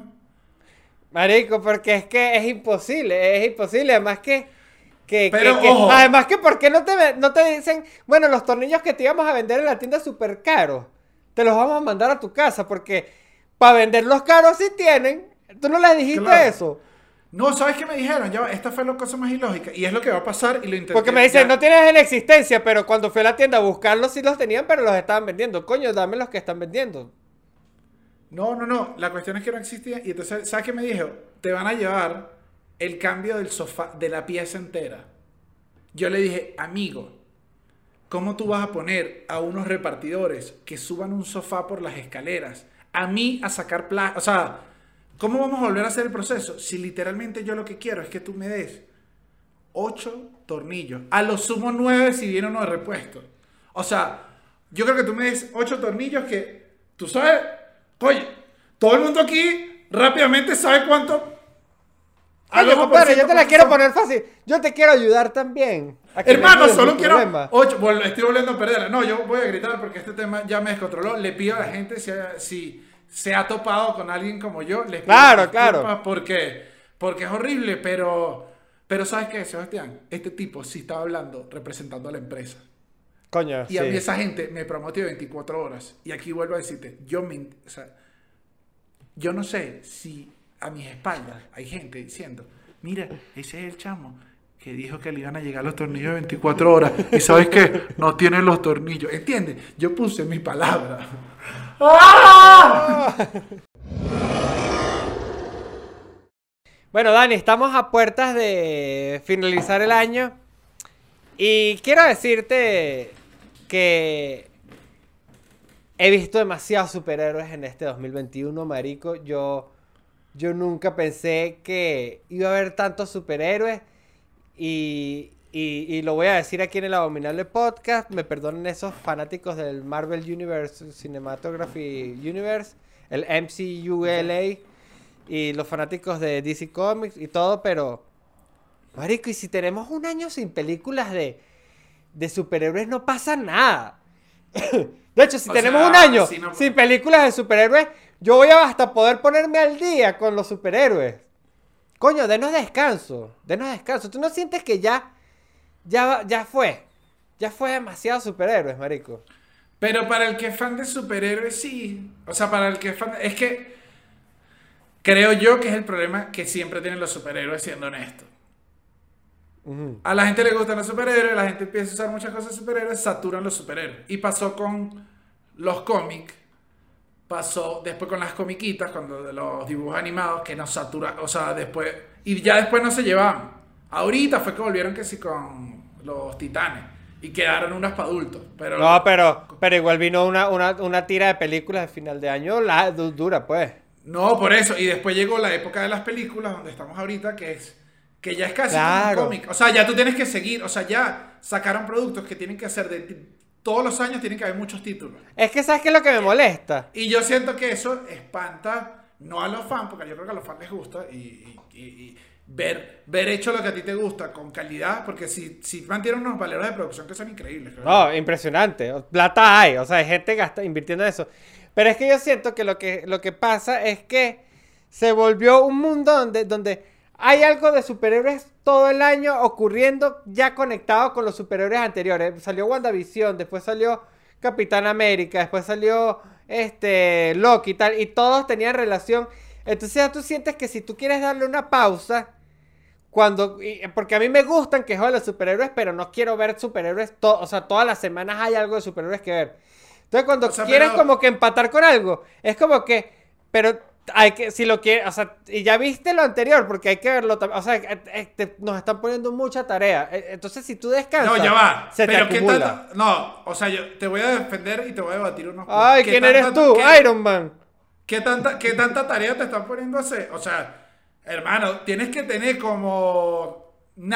Marico, porque es que es imposible, además ojo. Además que ¿por qué no te dicen, bueno, los tornillos que te íbamos a vender en la tienda súper caros, te los vamos a mandar a tu casa, porque para venderlos caros sí tienen, tú no les dijiste eso. No, ¿sabes qué me dijeron? Ya, esta fue la cosa más ilógica, y es lo que va a pasar, y lo intenté. Porque me dicen, no tienes en existencia, pero cuando fui a la tienda a buscarlos sí los tenían, pero los estaban vendiendo. Coño, dame los que están vendiendo. No, la cuestión es que no existía, y entonces, ¿sabes qué me dijo? Te van a llevar el cambio del sofá, de la pieza entera. Yo le dije, amigo, ¿cómo tú vas a poner a unos repartidores que suban un sofá por las escaleras? A mí a sacar plata, o sea, ¿cómo vamos a volver a hacer el proceso? Si literalmente yo lo que quiero es que tú me des 8 tornillos, a lo sumo 9 si viene uno de repuesto. O sea, yo creo que tú me des 8 tornillos que, tú sabes, oye, todo el mundo aquí rápidamente sabe cuánto... Oye, compadre, yo te la quiero poner fácil. Yo te quiero ayudar también. Hermano, solo quiero 8. Bueno, estoy volviendo a perderla. No, yo voy a gritar porque este tema ya me descontroló. Le pido a la gente si se ha topado con alguien como yo. Les pido claro. Porque es horrible, pero ¿sabes qué, Sebastián? Este tipo sí estaba hablando representando a la empresa. Coño, y a mí esa gente me prometió 24 horas. Y aquí vuelvo a decirte, yo no sé si a mis espaldas hay gente diciendo, mira, ese es el chamo que dijo que le iban a llegar los tornillos de 24 horas. Y ¿sabes qué? No tiene los tornillos. ¿Entiendes? Yo puse mi palabra. ¡Ah! Bueno, Dani, estamos a puertas de finalizar el año. Y quiero decirte que he visto demasiados superhéroes en este 2021, marico. Yo nunca pensé que iba a haber tantos superhéroes. Y lo voy a decir aquí en el Abominable Podcast. Me perdonen esos fanáticos del Marvel Universe, Cinematography Universe, el MCULA, y los fanáticos de DC Comics y todo, pero marico, y si tenemos un año sin películas de superhéroes, no pasa nada. De hecho, si tenemos un año sin películas de superhéroes, yo voy a hasta poder ponerme al día con los superhéroes. Coño, denos descanso. Denos descanso. ¿Tú no sientes que ya fue? Ya fue demasiado superhéroes, marico. Pero para el que es fan de superhéroes, sí. O sea, para el que es fan... Es que creo yo que es el problema que siempre tienen los superhéroes, siendo honestos. A la gente le gustan los superhéroes, la gente empieza a usar muchas cosas de superhéroes, saturan los superhéroes. Y pasó con los cómics, pasó después con las comiquitas, cuando de los dibujos animados, que nos saturan, o sea, después... Y ya después no se llevaban. Ahorita fue que volvieron que sí con los Titanes. Y quedaron unas para adultos. Pero... No, pero igual vino una tira de películas de final de año dura, pues. No, por eso. Y después llegó la época de las películas, donde estamos ahorita, que ya es casi como un cómic. O sea, ya tú tienes que seguir. O sea, ya sacaron productos que tienen que hacer todos los años tienen que haber muchos títulos. Es que ¿sabes qué es lo que me molesta? Y yo siento que eso espanta, no a los fans, porque yo creo que a los fans les gusta, y ver hecho lo que a ti te gusta con calidad, porque si mantienen unos valores de producción que son increíbles. Creo. No, impresionante. Plata hay, o sea, hay gente invirtiendo en eso. Pero es que yo siento que lo que pasa es que se volvió un mundo donde hay algo de superhéroes todo el año ocurriendo ya conectado con los superhéroes anteriores. Salió WandaVision, después salió Capitán América, después salió Loki y tal, y todos tenían relación. Entonces ya tú sientes que si tú quieres darle una pausa, porque a mí me gustan que jueguen los superhéroes, pero no quiero ver superhéroes, o sea, todas las semanas hay algo de superhéroes que ver. Entonces cuando quieren como que empatar con algo, es como que, pero hay que, si lo quieres, o sea, y ya viste lo anterior, porque hay que verlo también, o sea, nos están poniendo mucha tarea. Entonces si tú descansas, no, ya va. se pero te acumula. ¿qué tanto? No, o sea, yo te voy a defender y te voy a debatir unos puntos. Ay, ¿quién eres tú? Iron Man. ¿Qué tanta tarea te están poniendo a hacer? O sea, hermano, tienes que tener como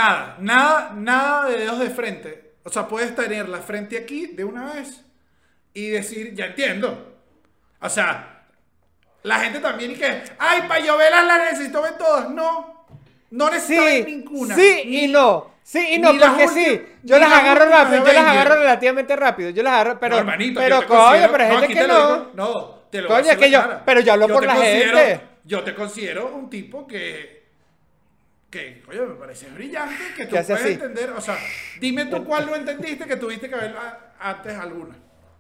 nada de dedos de frente. O sea, puedes tener la frente aquí de una vez y decir, ya entiendo. O sea, la gente también y que, ay, para yo verlas las necesito ver todas. No necesito ver ninguna. Sí y no. Sí y no, porque sí. Yo las agarro rápido, yo las agarro relativamente rápido. Yo las agarro, pero, no, hermanito, pero coño, pero hay gente que no. No, te lo voy a coño, es que pero yo hablo por la gente. Yo te considero un tipo que oye, me parece brillante, que tú ¿Qué hace puedes así? entender. O sea, dime tú cuál no entendiste que tuviste que ver antes alguna.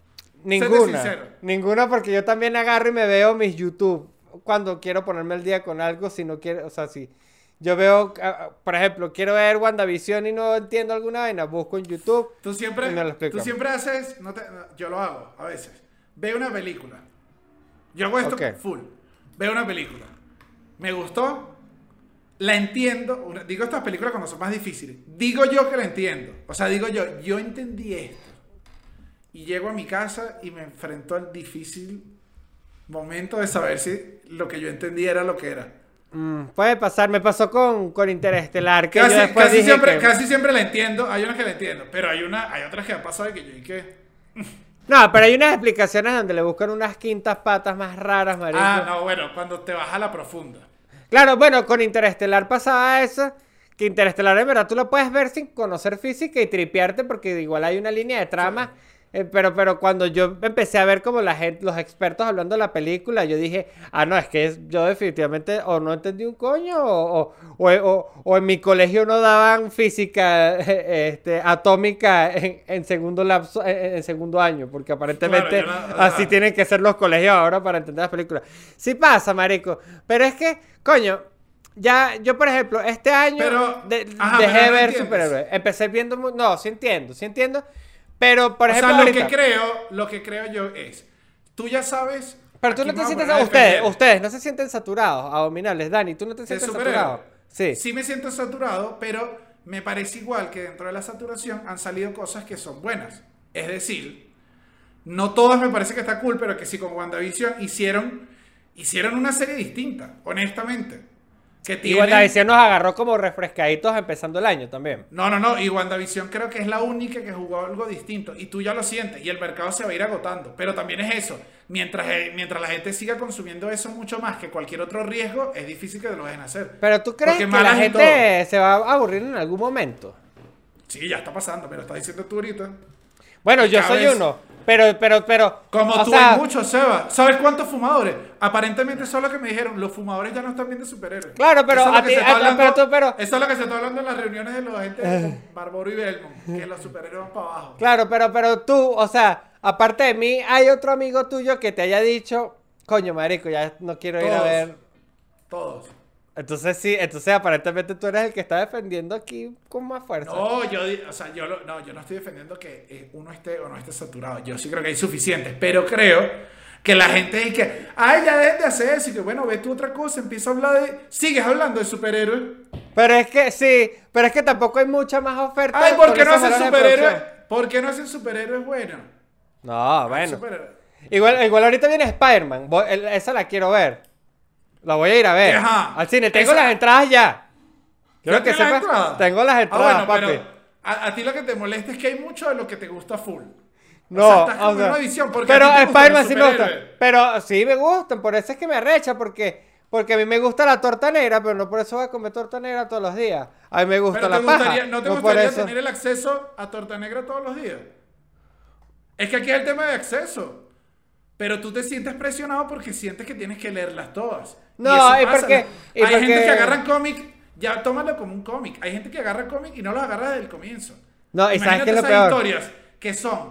Ninguna, porque yo también agarro y me veo mis YouTube cuando quiero ponerme al día con algo, si no quiero, o sea, si yo veo, por ejemplo, quiero ver WandaVision y no entiendo alguna vaina, busco en YouTube. Tú siempre haces, yo lo hago a veces. Veo una película. Yo hago esto full. Veo una película. Me gustó. La entiendo. Digo estas películas cuando son más difíciles. Digo yo que la entiendo. O sea, digo yo entendí esto. Y llego a mi casa y me enfrento al difícil momento de saber si lo que yo entendí era lo que era. Puede pasar, me pasó con Interestelar. Que casi siempre la entiendo. Hay unas que la entiendo. Pero hay otras que han pasado que yo y que... No, pero hay unas explicaciones donde le buscan unas quintas patas más raras, marico. No, bueno, cuando te vas a la profunda. Claro, bueno, con Interestelar pasaba eso, que Interestelar en verdad tú lo puedes ver sin conocer física y tripearte porque igual hay una línea de trama. Sí. Pero cuando yo empecé a ver como los expertos hablando de la película, yo dije, no, es que yo definitivamente o no entendí un coño o en mi colegio no daban física atómica en segundo lapso, en segundo año, porque aparentemente así tienen que ser los colegios ahora para entender las películas. Sí pasa, marico, pero es que, coño, ya, yo por ejemplo, este año dejé de ver superhéroes. Empecé viendo, sí entiendo. Pero, por ejemplo, lo que creo yo es, tú ya sabes... Pero tú no te sientes... Ustedes no se sienten saturados, abominables. Dani, ¿tú no te sientes saturado? Sí me siento saturado, pero me parece igual que dentro de la saturación han salido cosas que son buenas. Es decir, no todas me parece que está cool, pero que sí, con WandaVision hicieron una serie distinta, honestamente. Y WandaVision nos agarró como refrescaditos empezando el año también. No. Y WandaVision creo que es la única que jugó algo distinto. Y tú ya lo sientes. Y el mercado se va a ir agotando. Pero también es eso. Mientras la gente siga consumiendo eso mucho más que cualquier otro riesgo, es difícil que lo dejen hacer. Pero tú crees que la gente se va a aburrir en algún momento. Sí, ya está pasando. Me lo estás diciendo tú ahorita. Bueno, yo soy uno. pero. Como o tú sea, hay muchos, Seba. ¿Sabes cuántos fumadores? Aparentemente eso es lo que me dijeron. Los fumadores ya no están viendo superhéroes. Claro, pero eso es lo a que ti, se está hablando, pero. eso es lo que se está hablando en las reuniones de los agentes de Barboro y Belmont. Que los superhéroes van para abajo. Claro, pero tú, o sea, aparte de mí, hay otro amigo tuyo que te haya dicho, coño, marico, ya no quiero ir a ver. Todos. Entonces sí, entonces aparentemente tú eres el que está defendiendo aquí con más fuerza. No, yo no estoy defendiendo que uno esté o no esté saturado. Yo sí creo que hay suficientes, pero creo que la gente dice que, ay, ya dejen de hacer eso y que bueno, ve tú otra cosa, empieza a hablar de, sigues hablando de superhéroes. Pero es que sí, pero es que tampoco hay mucha más oferta. Ay, ¿por qué no esos hacen valores de superhéroes? producción. ¿Por qué no hacen superhéroes buenos? No, bueno. Superhéroes. Igual ahorita viene Spider-Man, esa la quiero ver. La voy a ir a ver. Ajá. Al cine, tengo las entradas ya. Quiero que tienes las sepas, entradas? tengo las entradas, bueno, papi. pero a ti lo que te molesta es que hay mucho de lo que te gusta full. No, o sea, estás como en una visión, porque pero a ti te gustan Spider-Man los sí me gusta. superhéroes. Pero sí me gustan, por eso es que me arrecha, porque a mí me gusta la torta negra, pero no por eso voy a comer torta negra todos los días. A mí me gusta Pero la paja. ¿no te por gustaría eso. tener el acceso a torta negra todos los días? Es que aquí es el tema de acceso. Pero tú te sientes presionado porque sientes que tienes que leerlas todas. No, eso y pasa, porque... ¿no? Hay gente que agarran cómic, ya tómalo como un cómic. Hay gente que agarra cómic y no los agarra desde el comienzo. No, y ¿sabes qué es lo esas peor? historias que son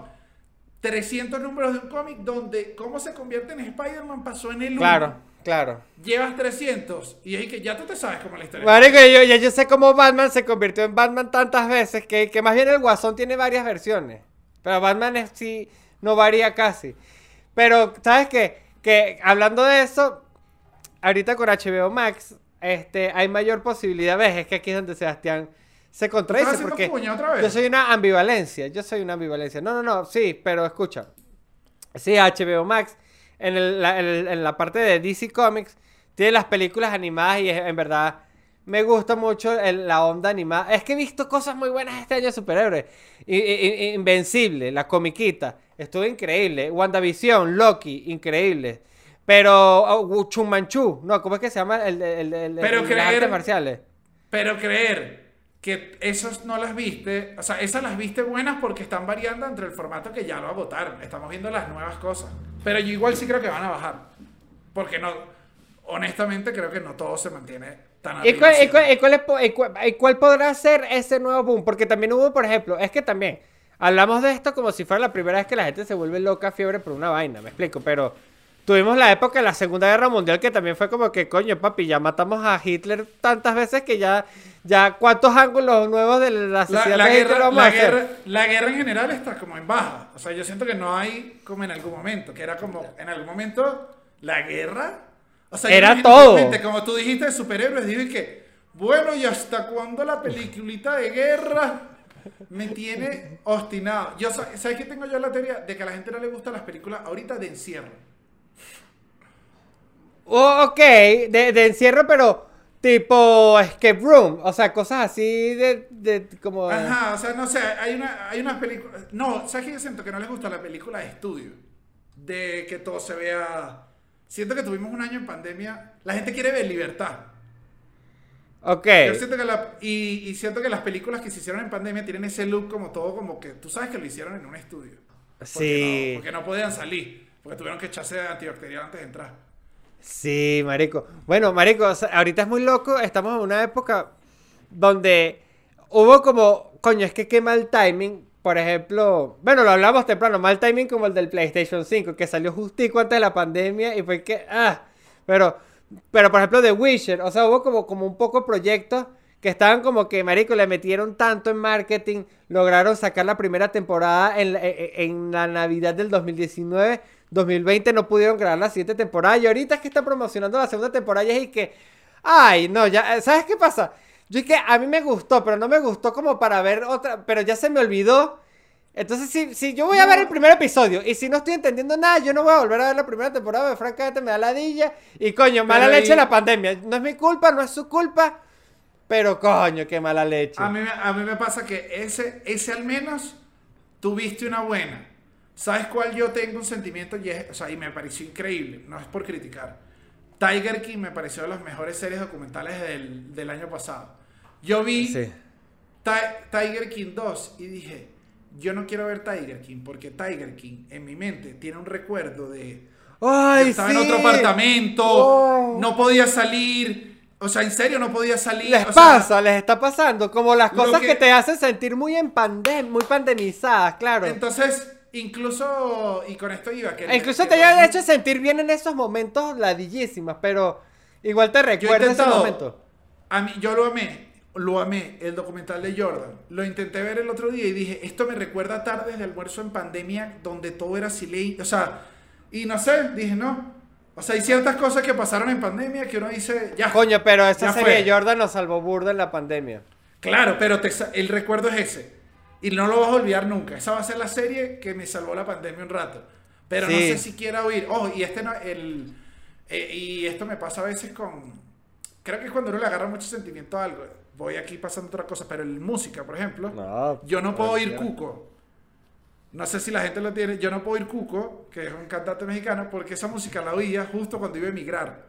300 números de un cómic donde cómo se convierte en Spider-Man pasó en el 1. Claro. Llevas 300 y es que ya tú te sabes cómo es la historia. Marico, yo sé cómo Batman se convirtió en Batman tantas veces que más bien el Guasón tiene varias versiones. Pero Batman sí no varía casi. Pero, ¿sabes qué? Que hablando de eso, ahorita con HBO Max, hay mayor posibilidad. ¿Ves? Es que aquí es donde Sebastián se contradice. ¿Estás haciendo Porque cuña otra vez? yo soy una ambivalencia. No, sí, pero escucha. Sí, HBO Max, en la parte de DC Comics, tiene las películas animadas y en verdad me gusta mucho la onda animada. Es que he visto cosas muy buenas este año de superhéroes. Invencible, la comiquita, estuvo increíble. WandaVision, Loki, increíble. Pero Chumanchu, no, ¿cómo es que se llama las artes marciales? Pero creer que esas no las viste, o sea, esas las viste buenas porque están variando entre el formato que ya lo agotaron. Estamos viendo las nuevas cosas. Pero yo igual sí creo que van a bajar. Porque no, honestamente creo que no todo se mantiene tan arriba. ¿Y cuál podrá ser ese nuevo boom? Porque también hubo, por ejemplo, es que también hablamos de esto como si fuera la primera vez que la gente se vuelve loca, fiebre por una vaina, me explico, pero tuvimos la época de la Segunda Guerra Mundial que también fue como que, coño, papi, ya matamos a Hitler tantas veces que ya ¿cuántos ángulos nuevos de la sociedad de Hitler vamos a hacer? La guerra en general está como en baja. O sea, yo siento que no hay como en algún momento, que era como en algún momento la guerra. O sea, era todo. Como tú dijiste de superhéroes, digo y que, bueno, ¿y hasta cuándo la peliculita de guerra me tiene obstinado? ¿Sabes qué tengo yo la teoría? De que a la gente no le gustan las películas ahorita de encierro. Ok, de encierro, pero tipo escape room, o sea, cosas así de como... Ajá, o sea, no sé, hay una película... No, ¿sabes qué? Yo siento que no les gusta la película de estudio. De que todo se vea... Siento que tuvimos un año en pandemia. La gente quiere ver libertad. Ok. Yo siento que y siento que las películas que se hicieron en pandemia tienen ese look como todo, como que tú sabes que lo hicieron en un estudio. Sí. Porque no podían salir. Porque tuvieron que echarse antibacterial antes de entrar. Sí, marico. Bueno, marico, o sea, ahorita es muy loco. Estamos en una época donde hubo como... Coño, es que qué mal timing. Por ejemplo, bueno, lo hablamos temprano, mal timing como el del PlayStation 5, que salió justico antes de la pandemia y fue que, pero por ejemplo The Witcher, o sea, hubo como un poco proyectos que estaban como que, marico, le metieron tanto en marketing, lograron sacar la primera temporada en la Navidad del 2019, 2020 no pudieron grabar la siguiente temporada y ahorita es que están promocionando la segunda temporada y es que, ay, no, ya, ¿sabes qué pasa? Yo es que a mí me gustó, pero no me gustó como para ver otra, pero ya se me olvidó. Entonces, si yo voy a ver el primer episodio y si no estoy entendiendo nada, yo no voy a volver a ver la primera temporada, porque francamente me da ladilla. Y coño, mala leche la pandemia. No es mi culpa, no es su culpa, pero coño, qué mala leche. A mí me pasa que ese al menos tuviste una buena. ¿Sabes cuál yo tengo un sentimiento? Y me pareció increíble, no es por criticar. Tiger King me pareció de las mejores series documentales del año pasado. Yo vi Sí. Tiger King 2 y dije, yo no quiero ver Tiger King, porque Tiger King en mi mente tiene un recuerdo de... ¡Ay, yo estaba sí! en otro apartamento, Oh. no podía salir, o sea, en serio no podía salir. Les o pasa, sea, les está pasando, como las lo cosas que- que te hacen sentir muy muy pandemizadas, claro. entonces, incluso, y con esto iba, E incluso que te todo el haya mundo- hecho sentir bien en esos momentos ladillísimas, pero igual te yo he recuerda ese intentado, momento. a mí, yo lo amé, el documental de Jordan. Lo intenté ver el otro día y dije, esto me recuerda a tardes de almuerzo en pandemia, donde todo era silencio, o sea, y no sé, dije, no. O sea, hay ciertas cosas que pasaron en pandemia que uno dice, ya. Coño, pero esa ya serie fue. de Jordan nos salvó burda en la pandemia. Claro, pero el recuerdo es ese. Y no lo vas a olvidar nunca. Esa va a ser la serie que me salvó la pandemia un rato. Pero no Sí. sé si quiera oír. Oh, y este no, y esto me pasa a veces con. Creo que es cuando uno le agarra mucho sentimiento a algo. Voy aquí pasando otra cosa, pero en música, por ejemplo, No, yo no puedo oír cualquiera. Cuco. No sé si la gente lo tiene. Yo no puedo oír Cuco, que es un cantante mexicano, porque esa música la oía justo cuando iba a emigrar.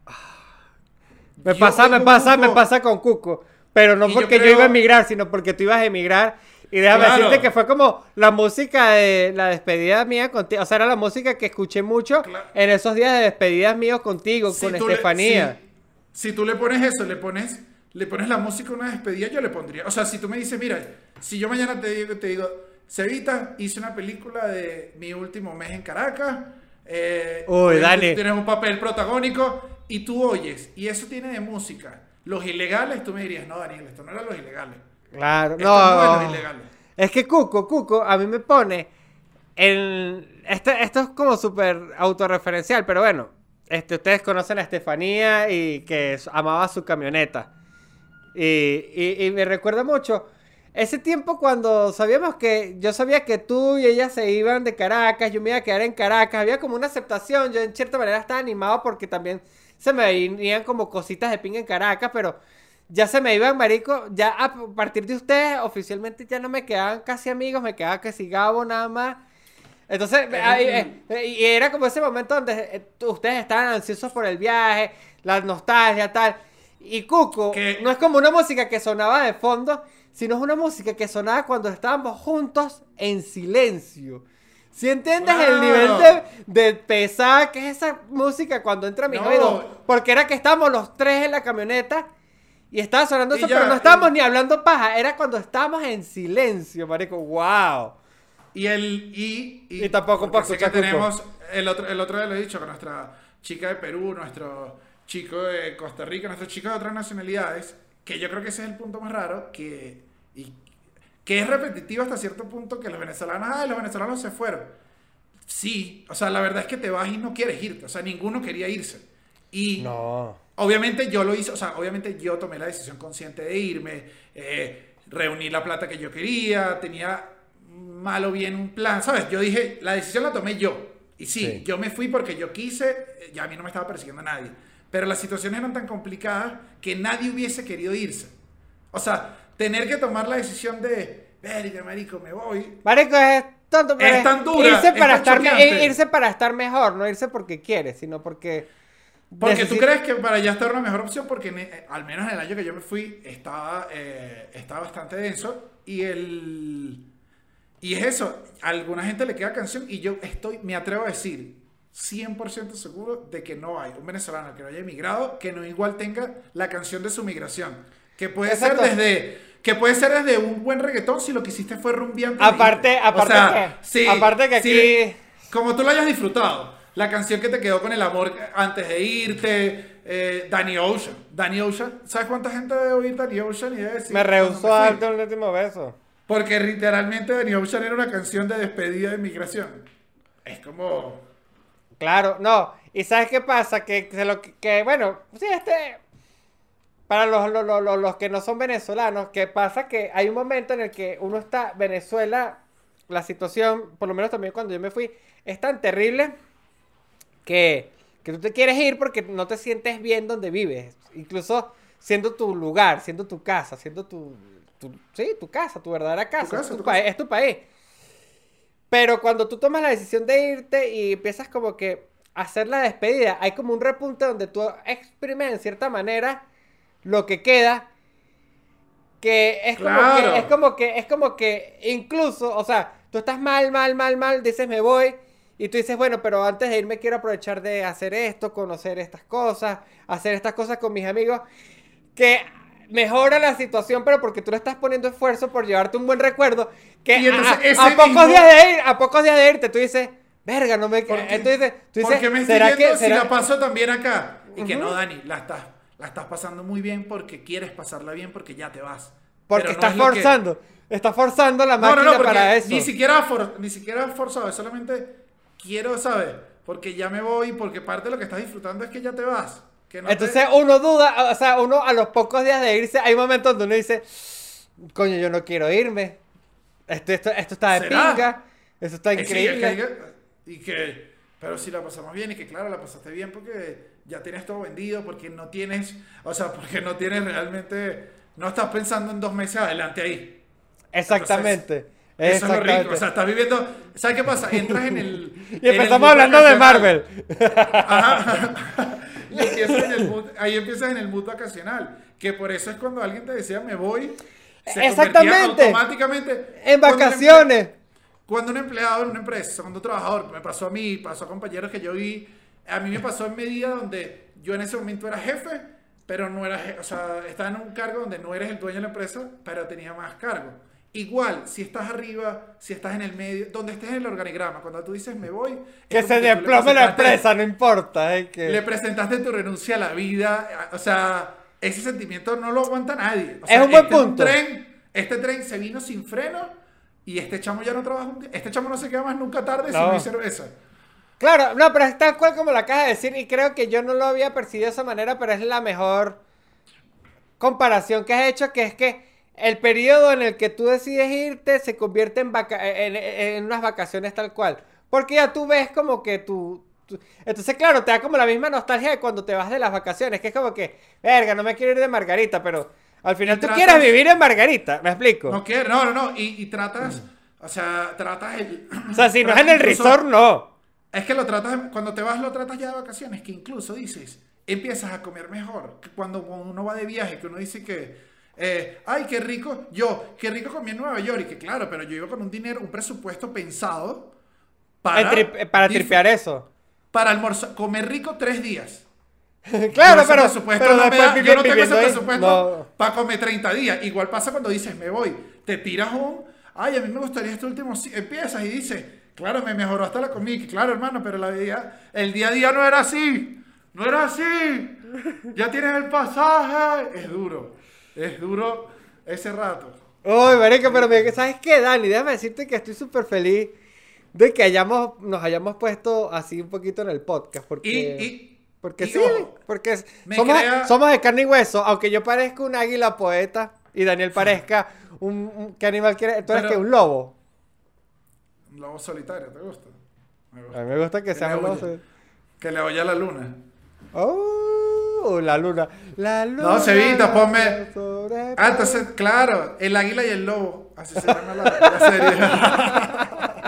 Me Yo oigo me Cuco, pasa con Cuco. Pero no y yo porque yo creo- iba a emigrar, sino porque tú ibas a emigrar. Y déjame Claro. decirte que fue como la música de la despedida mía contigo. O sea, era la música que escuché mucho Claro. en esos días de despedidas míos contigo, Si con tú le- Estefanía. si tú le pones eso, le pones la música a una despedida, yo le pondría. O sea, si tú me dices, mira, si yo mañana te digo, Cevita, hice una película de mi último mes en Caracas. Uy, tú Dani. tienes un papel protagónico y tú oyes, y eso tiene de música Los Ilegales, tú me dirías, no, Daniel, esto no era Los Ilegales. Claro, Esto no es Los no. Ilegales. Es que Cuco, a mí me pone esto es como súper autorreferencial, pero bueno, ustedes conocen a Estefanía y que amaba su camioneta. Y me recuerda mucho ese tiempo cuando sabíamos que yo sabía que tú y ella se iban de Caracas, yo me iba a quedar en Caracas, había como una aceptación, yo en cierta manera estaba animado porque también se me venían como cositas de pinga en Caracas, pero ya se me iban, marico, ya a partir de ustedes oficialmente ya no me quedaban casi amigos, me quedaba casi Gabo nada más. Entonces, y era como ese momento donde ustedes estaban ansiosos por el viaje, la nostalgia, tal. Y Cuco Que- no es como una música que sonaba de fondo, sino es una música que sonaba cuando estábamos juntos en silencio. ¿Sí entiendes el nivel Claro. de pesada que es esa música cuando entra a mis No. oídos? Porque era que estábamos los tres en la camioneta y estaba sonando Y eso, ya, pero no estábamos ni hablando paja, era cuando estábamos en silencio, marico. ¡Wow! Y tampoco porque para sé que escuchar Cuco. tenemos, el otro día lo he dicho, con nuestra chica de Perú, nuestro chico de Costa Rica, nuestros chicos de otras nacionalidades, que yo creo que ese es el punto más raro, que es repetitivo hasta cierto punto, que los venezolanos se fueron. Sí, o sea, la verdad es que te vas y no quieres irte, o sea, ninguno quería irse. Y No. obviamente yo lo hice, o sea, obviamente yo tomé la decisión consciente de irme, reuní la plata que yo quería, tenía mal o bien un plan, ¿sabes? Yo dije, la decisión la tomé yo. Y sí, yo me fui porque yo quise, ya a mí no me estaba persiguiendo nadie. Pero las situaciones eran tan complicadas que nadie hubiese querido irse. O sea, tener que tomar la decisión de, verga, marico, me voy. Marico, es tonto, pero Es tan dura, irse es para tan estar choqueante. irse para estar mejor, no irse porque quieres, sino porque Porque tú crees que para allá está una mejor opción, porque al menos en el año que yo me fui estaba bastante denso y es eso, a alguna gente le queda canción y yo me atrevo a decir 100% seguro de que no hay un venezolano que no haya emigrado que no igual tenga la canción de su migración, que puede ser Exacto. desde un buen reggaetón si lo que hiciste fue rumbeando. Aparte que aquí como tú lo hayas disfrutado. La canción que te quedó con el amor antes de irte, Danny Ocean. ¿Sabes cuánta gente debe oír Danny Ocean? Y debe decir, me rehusó "Cuando a me darte fui"? un último beso. Porque literalmente Danny Ocean era una canción de despedida de migración. Es como... Claro, no. ¿Y sabes qué pasa? Bueno, sí, para los que no son venezolanos, que pasa que hay un momento en el que uno está, Venezuela, la situación, por lo menos también cuando yo me fui, es tan terrible que tú te quieres ir porque no te sientes bien donde vives. Incluso siendo tu lugar, siendo tu casa, siendo tu casa, tu verdadera casa, casa, tu es tu país. Pero cuando tú tomas la decisión de irte y empiezas como que a hacer la despedida, hay como un repunte donde tú exprimes en cierta manera lo que queda que es Claro. es como que incluso, o sea, tú estás mal, dices me voy, y tú dices, bueno, pero antes de irme quiero aprovechar de hacer esto, conocer estas cosas, hacer estas cosas con mis amigos, que mejora la situación, pero porque tú le estás poniendo esfuerzo por llevarte un buen recuerdo, que Y entonces ese a pocos mismo- días de ir, a pocos días de irte, tú dices, verga, no me... Entonces, tú dices, ¿Por qué me estoy ¿será yendo que... si será- la paso también acá? Y que Ujú. no, Dani, la estás pasando muy bien porque quieres pasarla bien porque ya te vas. Porque Pero no estás es lo que... forzando la No, máquina porque para eso. ni siquiera forzado, es solamente quiero, ¿sabes? Porque ya me voy, porque parte de lo que estás disfrutando es que ya te vas. Que no Entonces uno duda, o sea, uno a los pocos días de irse, hay momentos donde uno dice, coño, yo no quiero irme. Esto está de ¿Será? pinga, eso está Sí, increíble. pero si la pasamos bien y que claro, la pasaste bien porque ya tienes todo vendido, porque no tienes, o sea, porque no tienes realmente, no estás pensando en 2 meses adelante ahí. Exactamente. Eso es lo rico, Exactamente. o sea, estás viviendo, ¿sabes qué pasa? Entras en el... Y empezamos hablando de Marvel. Ajá. Y empiezas en el mood, ahí empiezas en el mood vacacional, que por eso es cuando alguien te decía me voy, se Exactamente. convertía automáticamente En cuando vacaciones. cuando un empleado en una empresa, segundo trabajador, me pasó a mí, pasó a compañeros que yo vi, a mí me pasó en medida donde yo en ese momento era jefe, pero no era, o sea, estaba en un cargo donde no eres el dueño de la empresa, pero tenía más cargo. Igual, si estás arriba, si estás en el medio, donde estés en el organigrama, cuando tú dices me voy, Que es se como tú le desplome la presentaste- empresa, no importa. Le presentaste tu renuncia a la vida, o sea, ese sentimiento no lo aguanta nadie. O sea, Es un buen este punto. Este tren se vino sin freno y este chamo ya no trabaja un día. Este chamo no se queda más nunca tarde si No. no hay cerveza. Claro, no, pero es tal cual como lo acabas de decir y creo que yo no lo había percibido de esa manera, pero es la mejor comparación que has hecho, que es que el periodo en el que tú decides irte se convierte en unas vacaciones tal cual. Porque ya tú ves como que Entonces, claro, te da como la misma nostalgia de cuando te vas de las vacaciones, que es como que, verga, no me quiero ir de Margarita, pero al final Y tú tratas- quieres vivir en Margarita, ¿me explico? No quiere, no. Y tratas, o sea, tratas el... O sea, si no es en el incluso- resort, no. Es que lo tratas, cuando te vas lo tratas ya de vacaciones, que incluso dices, empiezas a comer mejor. Que cuando uno va de viaje, que uno dice que, ay, qué rico comí en Nueva York, y que claro, pero yo iba con un presupuesto pensado para, Para tripear eso. para almorzar, comer rico 3 días. Claro, Yo ese pero presupuesto pero no me después da- yo no tengo ese viviendo ahí, presupuesto no. para comer 30 días. Igual pasa cuando dices, me voy. Te tiras ay, a mí me gustaría este último... Empiezas y dices, claro, me mejoró hasta la comida. Y claro, hermano, pero el día a día no era así. No era así. Ya tienes el pasaje. Es duro ese rato. Uy, marica, pero ¿sabes qué, Dani? Déjame decirte que estoy súper feliz de que nos hayamos puesto así un poquito en el podcast, porque y sí, ojo, porque me somos, crea- somos de carne y hueso, aunque yo parezca un águila poeta y Daniel parezca ¿qué animal quieres? ¿Tú eres Pero- que un lobo? Un lobo solitario, ¿te gusta? Me A gusta. mí me gusta que Que sea le un lobo. huya. Que le oye a la luna. Oh, la luna. La luna. No, Cevita, ponme... sobre- Ah, entonces, claro, el águila y el lobo. Así se llama la serie.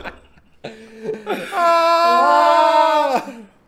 ¡Ah!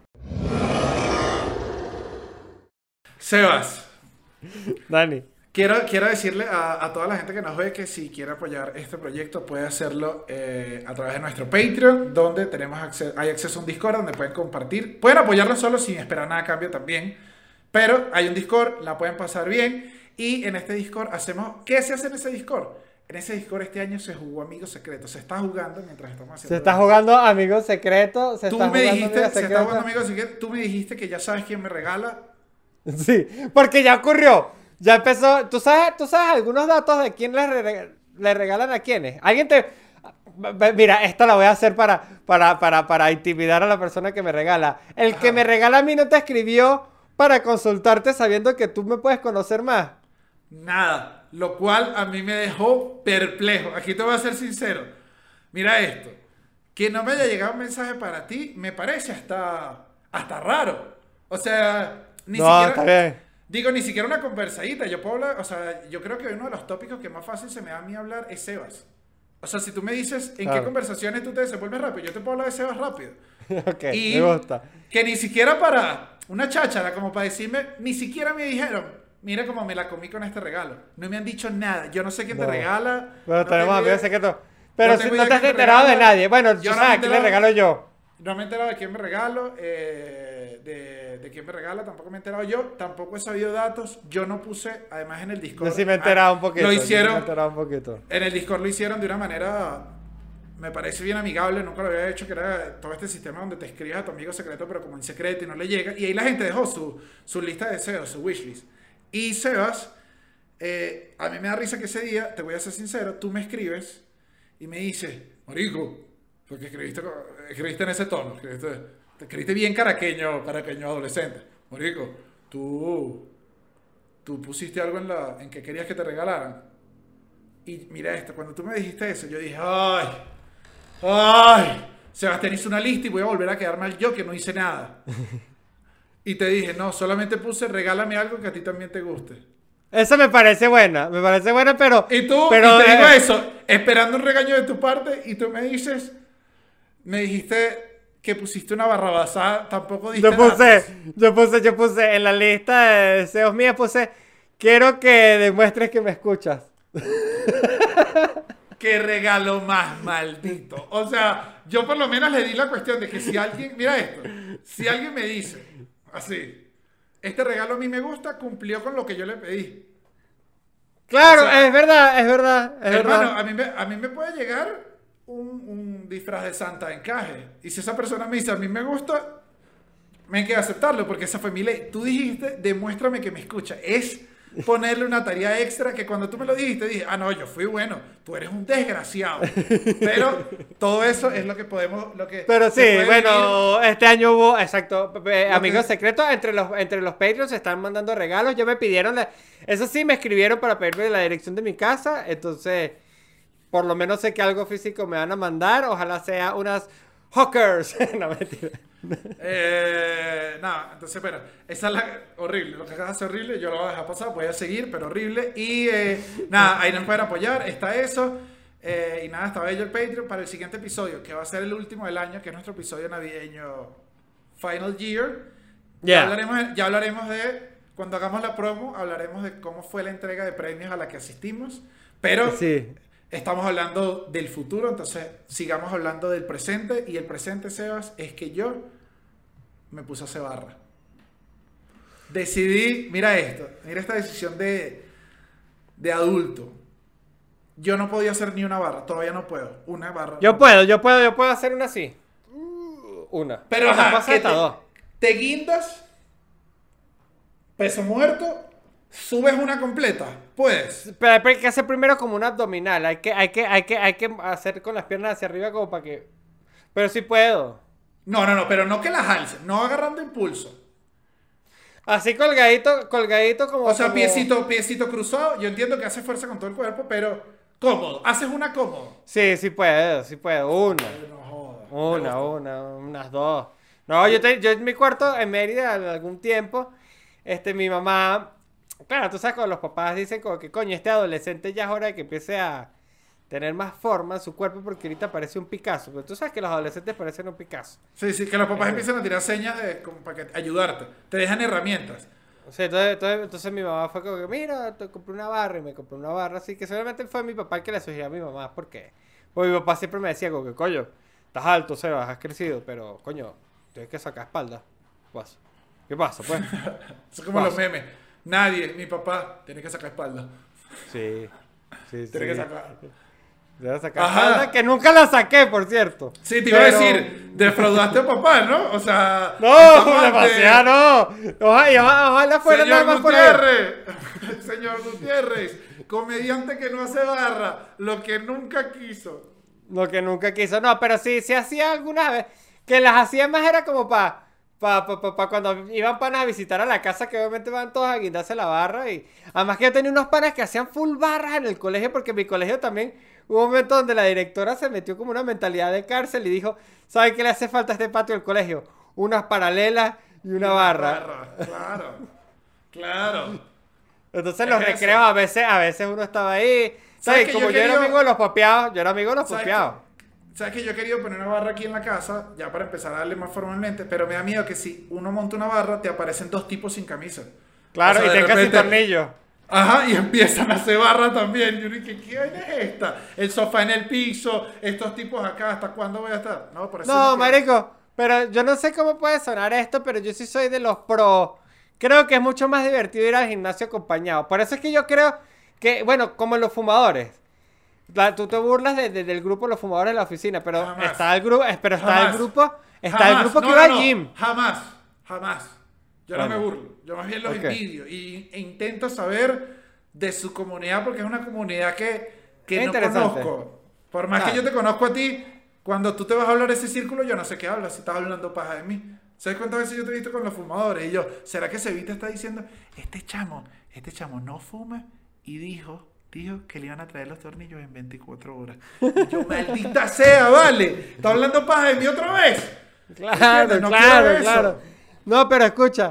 Sebas, Dani. quiero decirle a toda la gente que nos ve que si quiere apoyar este proyecto puede hacerlo a través de nuestro Patreon, donde hay acceso a un Discord donde pueden compartir. Pueden apoyarlo solo sin esperar nada a cambio también, pero hay un Discord, la pueden pasar bien. Y en este Discord ¿qué se hace en ese Discord? En ese Discord este año se jugó Amigos Secretos. Se está jugando mientras estamos haciendo... Se está jugando Amigos Secretos. Tú me dijiste, se está jugando Amigos Secretos. Tú me dijiste que ya sabes quién me regala. Sí, porque ya ocurrió. Ya empezó. ¿Tú sabes algunos datos de quién le regalan a quiénes? Alguien te. Mira, esta la voy a hacer para intimidar a la persona que me regala. El que me regala a mí no te escribió para consultarte sabiendo que tú me puedes conocer más. Nada, lo cual a mí me dejó perplejo. Aquí te voy a ser sincero. Mira esto. Que no me haya llegado un mensaje para ti me parece hasta raro. O sea, ni No, siquiera... está bien. Digo, ni siquiera una conversadita. Yo puedo hablar... O sea, yo creo que uno de los tópicos que más fácil se me da a mí hablar es Sebas. O sea, si tú me dices en Claro. qué conversaciones tú te desenvuelves rápido, yo te puedo hablar de Sebas rápido. Ok, Y me gusta. que ni siquiera para una cháchara, como para decirme, ni siquiera me dijeron, mira cómo me la comí con este regalo. No me han dicho nada. Yo no sé quién te No. regala. Bueno, no tenemos tengo amigos idea- secretos. Pero no si tengo no idea te has quién te enterado de regala. nadie. Bueno, Yo yo no sabes me a quién le enteraba- regalo yo. No me he enterado de quién me regalo, de quién me regala, tampoco me he enterado yo, tampoco he sabido datos, yo no puse, además en el Discord. Yo sí me he enterado un poquito. Lo yo sí me he hicieron, enterado un poquito. en el Discord lo hicieron de una manera, me parece bien amigable, nunca lo había hecho, que era todo este sistema donde te escribes a tu amigo secreto, pero como en secreto y no le llega, y ahí la gente dejó su lista de deseos, su wishlist. Y Sebas, a mí me da risa que ese día, te voy a ser sincero, tú me escribes y me dices, marico, porque escribiste en ese tono, te escribiste bien caraqueño adolescente. Marico, tú pusiste algo en que querías que te regalaran. Y mira esto, cuando tú me dijiste eso, yo dije, ay, Sebastián hizo una lista y voy a volver a quedar mal yo que no hice nada. Y te dije, no, solamente puse regálame algo que a ti también te guste. Esa me parece buena, pero... Y tú, pero, y te digo eso, esperando un regaño de tu parte, y tú me dijiste que pusiste una barrabasada, tampoco diste yo puse en la lista de deseos mías, quiero que demuestres que me escuchas. Qué regalo más maldito. O sea, yo por lo menos le di la cuestión de que si alguien, mira esto, si alguien me dice así, este regalo a mí me gusta, cumplió con lo que yo le pedí. Claro, O sea, es verdad, hermano, a mí me puede llegar un disfraz de Santa de encaje. Y si esa persona me dice, a mí me gusta, me hay que aceptarlo, porque esa fue mi ley. Tú dijiste, demuéstrame que me escucha. Es ponerle una tarea extra que cuando tú me lo dijiste, dije, no, yo fui bueno, tú eres un desgraciado. Pero todo eso es lo que podemos... Pero sí, bueno, este año hubo, exacto, amigos que- secretos, entre los Patreons se están mandando regalos, yo me pidieron, eso sí, me escribieron para pedirme la dirección de mi casa, entonces, por lo menos sé que algo físico me van a mandar, ojalá sea unas hookers, no, mentira. Nada, entonces, bueno, esa es la horrible. Lo que acabas de hacer horrible, yo lo voy a dejar pasar, voy a seguir, pero horrible. Y nada, ahí nos pueden apoyar, está eso. Y nada, está bello el Patreon para el siguiente episodio, que va a ser el último del año, que es nuestro episodio navideño Final Year. Yeah. Ya hablaremos de, cuando hagamos la promo, hablaremos de cómo fue la entrega de premios a la que asistimos. Pero Sí. estamos hablando del futuro, entonces sigamos hablando del presente. Y el presente, Sebas, es que yo me puse a hacer barra. Decidí, mira esto, mira esta decisión de adulto. Yo no podía hacer ni una barra, todavía no puedo. Una barra. Yo puedo hacer una así. Una. Pero Una ajá, cosa que hasta dos. te guindas, peso muerto, subes una completa. Puedes. Pero hay que hacer primero como un abdominal. Hay que hacer con las piernas hacia arriba como para que. Pero sí puedo. No, pero no que las alces, no agarrando impulso. Así colgadito como. O sea, como- piecito cruzado. Yo entiendo que hace fuerza con todo el cuerpo, pero cómodo. Haces una cómodo. Sí puedo. Una. Ay, no jodas. Unas dos. No, yo en mi cuarto en Mérida algún tiempo, mi mamá, claro, tú sabes cuando los papás dicen como que coño, este adolescente ya es hora de que empiece a tener más forma en su cuerpo porque ahorita parece un Picasso, pero tú sabes que los adolescentes parecen un Picasso. Sí, que los papás empiezan a tirar señas como para ayudarte. Te dejan herramientas. O sea, entonces mi mamá fue como que, mira, te compré una barra y me compré una barra, así que seguramente fue mi papá el que le sugirió a mi mamá, ¿por qué? Porque mi papá siempre me decía como que, coño, estás alto, Sebas, has crecido, pero, coño, tienes que sacar espalda. ¿Qué pasa, pues? Es como los memes. Nadie, mi papá, tiene que sacar espalda. Sí. Tiene que sacar. Debe sacar Ajá. espalda, que nunca la saqué, por cierto. Sí, te iba a Pero- decir, defraudaste a papá, ¿no? O sea... No, papá, demasiado no. Ojalá fuera nada Señor más por ahí. Gutiérrez, señor Gutiérrez, comediante que no hace barra, lo que nunca quiso. Lo que nunca quiso. No, pero sí hacía algunas veces. Que las hacía más era como para cuando iban panas a visitar a la casa, que obviamente van todos a guindarse la barra. Y además que yo tenía unos panas que hacían full barras en el colegio, porque en mi colegio también hubo un momento donde la directora se metió como una mentalidad de cárcel y dijo, ¿sabe qué le hace falta a este patio del colegio? Unas paralelas y una barra. Claro. Entonces Es los eso. recreos a veces uno estaba ahí. ¿Sabes ¿Sabes? que Como yo yo era quería- amigo de los papeados, ¿Sabes ¿Sabes que yo he querido poner una barra aquí en la casa, ya para empezar a darle más formalmente, pero me da miedo que si uno monta una barra, te aparecen dos tipos sin camisa. Claro, O sea, y de tenga sin repente- tornillo. Ajá, y empiezan a hacer barra también. Yo dije, ¿qué vaina es esta? El sofá en el piso, estos tipos acá, ¿hasta cuándo voy a estar? No, por eso No, me quedé. marico, pero yo no sé cómo puede sonar esto, pero yo sí soy de los pro. Creo que es mucho más divertido ir al gimnasio acompañado. Por eso es que yo creo que, bueno, como los fumadores. Tú te burlas del grupo de los fumadores de la oficina, pero Jamás. está el grupo, está el Jamás. grupo, está el Jamás. grupo que No, va no, al no. gym. Jamás, jamás. Yo no Bueno. me burlo. Yo más bien los Ok. envidio. E intento saber de su comunidad porque es una comunidad que Es no interesante. conozco. Por más Claro. que yo te conozco a ti, cuando tú te vas a hablar de ese círculo, yo no sé qué hablas. Si estás hablando paja de mí. ¿Sabes cuántas veces yo te he visto con los fumadores? Y yo, ¿será que Cevita está diciendo, este chamo no fuma? Y dijo que le iban a traer los tornillos en 24 horas. Y yo, maldita sea, vale. Está hablando paja de mí otra vez. Claro, ¿Entiendes? No claro, quiero eso. claro. No, pero escucha,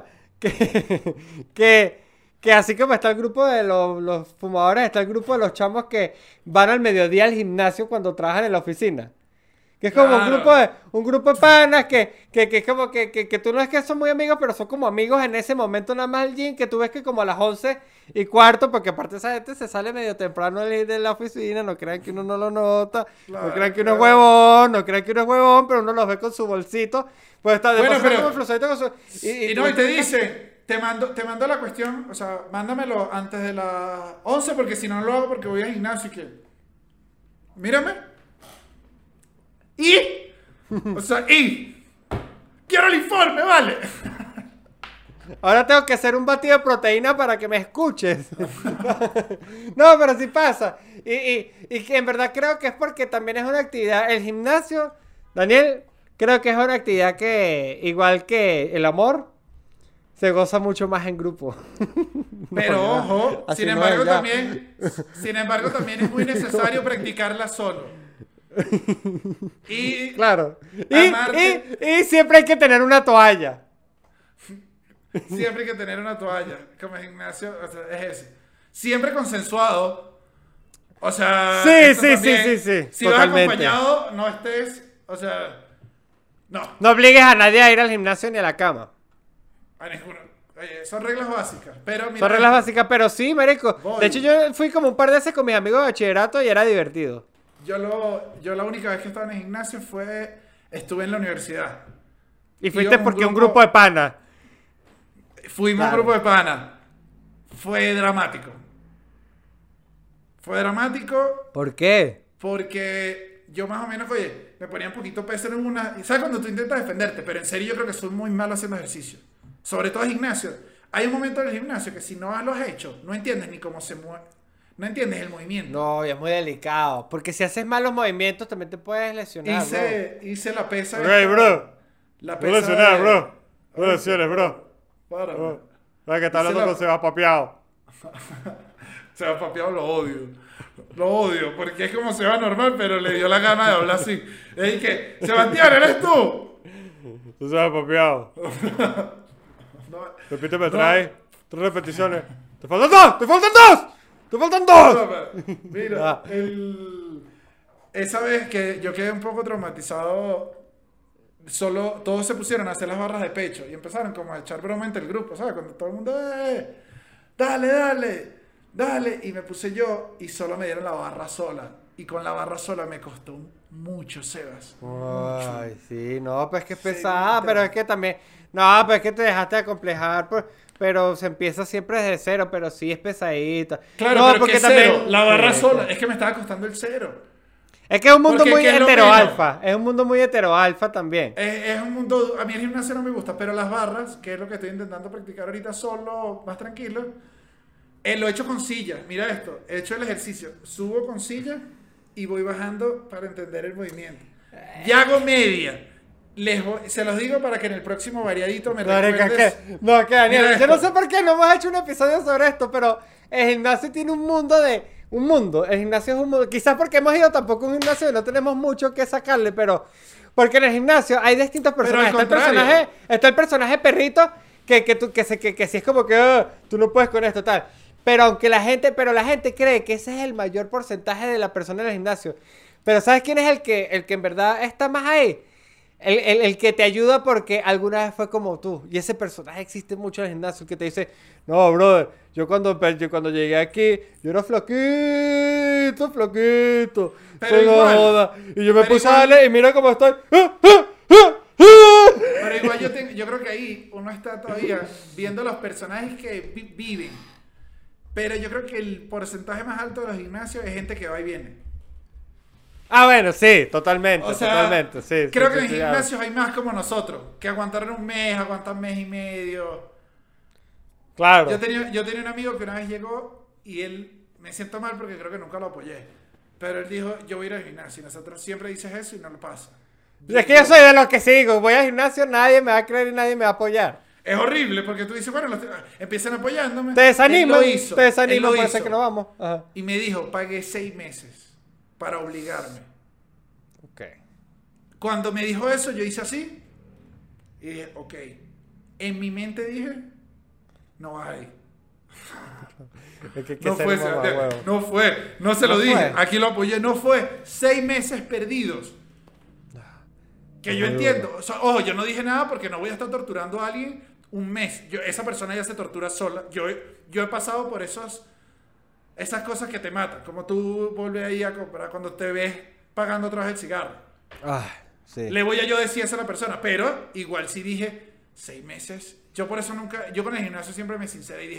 que así como está el grupo de los fumadores, está el grupo de los chamos que van al mediodía al gimnasio cuando trabajan en la oficina. Que es como Claro. un grupo de panas que es como que tú no es que son muy amigos, pero son como amigos en ese momento nada más al gym, que tú ves que como a las 11:15, porque aparte esa gente se sale medio temprano de la oficina, no crean que uno no lo nota, Claro, no crean que uno es claro. huevón, no crean que uno es huevón, pero uno los ve con su bolsito, pues está de Bueno, paso pero- como flojito con su... Y tú no, y te ves que- dice, te mando la cuestión, o sea, mándamelo antes de las 11 porque si no lo hago porque voy al gimnasio y que... Mírame. O sea, quiero el informe, vale. Ahora tengo que hacer un batido de proteína para que me escuches. No, pero sí pasa. Y que en verdad creo que es porque también es una actividad. El gimnasio, Daniel, creo que es una actividad que, igual que el amor, se goza mucho más en grupo. Pero No, ya. ojo, Así sin no embargo, es, ya. sin embargo también es muy necesario practicarla solo. Y Claro. Amarte. Y siempre hay que tener una toalla. siempre hay que tener una toalla. Como en gimnasio, o sea, es eso. Siempre consensuado. O sea, Sí, esto sí, también, sí, sí, sí, si totalmente. vas acompañado, no estés, o sea, no, No obligues a nadie a ir al gimnasio ni a la cama. a ninguno. Oye, son reglas básicas, pero mira, Son reglas básicas, pero sí, marico. Voy. De hecho, yo fui como un par de veces con mis amigos de bachillerato y era divertido. yo la única vez que estaba en el gimnasio estuve en la universidad. Y fuiste Íbamos porque un grupo de panas. Fuimos Claro. un grupo de panas. Fue dramático. Fue dramático ¿Por qué? porque yo más o menos, oye, me ponía un poquito peso en una... ¿Sabes cuando tú intentas defenderte? Pero en serio yo creo que soy muy malo haciendo ejercicio. Sobre todo en gimnasio. Hay un momento en el gimnasio que si no lo has hecho, no entiendes ni cómo se mueve. No entiendes el movimiento. No, y es muy delicado. Porque si haces malos movimientos también te puedes lesionar, Hice la pesa... bro. Ok, bro. La No pesa lesiones, de- bro. No lesiones, bro. Para, ¿Sabes que está Hice hablando la- con Sebas Papiao? Se va papeado, lo odio. Lo odio, porque es como se va normal, pero le dio la gana de hablar así. Es que, Sebastián, ¿eres tú? Tú Sebas Papiao. No, Repíteme, No. trae 3 repeticiones. ¡Te faltan 2! ¡Te faltan 2! ¡Te faltan 2! mira, Ah. esa vez que yo quedé un poco traumatizado, solo todos se pusieron a hacer las barras de pecho y empezaron como a echar broma entre el grupo, ¿sabes? Cuando todo el mundo, dale, dale, dale. Y me puse yo y solo me dieron la barra sola. Y con la barra sola me costó mucho, Sebas. Ay, sí, no, pues es que es Sí, pesada, te- pero es que también. No, pues es que te dejaste de acomplejar, pero se empieza siempre desde cero, pero sí es pesadita. Claro, no, pero porque que cero, también. la barra Sí, sola, sí. es que me estaba costando el cero. Es que es un mundo Porque muy ¿qué es lo heteroalfa. Es un mundo muy heteroalfa también. Es un mundo, a mí el gimnasio no me gusta, pero las barras, que es lo que estoy intentando practicar ahorita solo, más tranquilo, lo he hecho con silla. Mira esto, he hecho el ejercicio, subo con silla y voy bajando para entender el movimiento. Y hago media. Se los digo para que en el próximo variadito me Marica, recuerdes. que Daniel, Mira yo no esto. sé por qué no hemos hecho un episodio sobre esto, pero el gimnasio tiene un mundo el gimnasio es un mundo, quizás porque hemos ido tampoco a un gimnasio y no tenemos mucho que sacarle, pero porque en el gimnasio hay distintos Pero personajes. al contrario. Está el personaje perrito que si es como que "Ah, tú no puedes con esto, tal. Pero la gente cree que ese es el mayor porcentaje de la persona en el gimnasio. Pero ¿sabes quién es el que en verdad está más ahí? el que te ayuda porque alguna vez fue como tú. Y ese personaje existe mucho en el gimnasio, el que te dice, no, brother, yo cuando llegué aquí, yo era flaquito, flaquito. Pero igual, joda. Y yo me pero puse igual- a darle y mira cómo estoy. Pero igual yo creo que ahí uno está todavía viendo los personajes que viven. Pero yo creo que el porcentaje más alto de los gimnasios es gente que va y viene. Ah, bueno, sí, totalmente, O sea, totalmente, sí. creo sí, que sí, en sí, gimnasios hay más como nosotros, que aguantaron un mes, aguantan mes y medio. Claro. Yo tenía un amigo que una vez llegó y él, me siento mal porque creo que nunca lo apoyé. Pero él dijo, yo voy a ir al gimnasio. Y nosotros siempre dices eso y no lo pasa. Y es que yo soy de los que sigo, voy al gimnasio, nadie me va a creer y nadie me va a apoyar. Es horrible porque tú dices, bueno, empiezan apoyándome. Te desaniman, Él lo hizo, te desaniman, él lo puede ser hizo. que no vamos. Ajá. Y me dijo, pagué 6 meses para obligarme. Ok. Cuando me dijo eso, yo hice así. Y dije, ok. En mi mente dije, no vas a ir. Es que hay que No ser fue, mamahuevo. no fue, no se lo No dije. fue. Aquí lo apoyé, no fue. 6 meses perdidos. Que yo Muy entiendo. O sea, ojo, yo no dije nada porque no voy a estar torturando a alguien un mes. Esa persona ya se tortura sola. Yo he pasado por esas cosas que te matan. Como tú vuelves ahí a comprar cuando te ves pagando otra vez el cigarro. Ah, sí. Le voy a yo decir eso a la persona. Pero igual sí dije 6 meses. Yo por eso nunca, yo con el gimnasio siempre me sinceré y dije,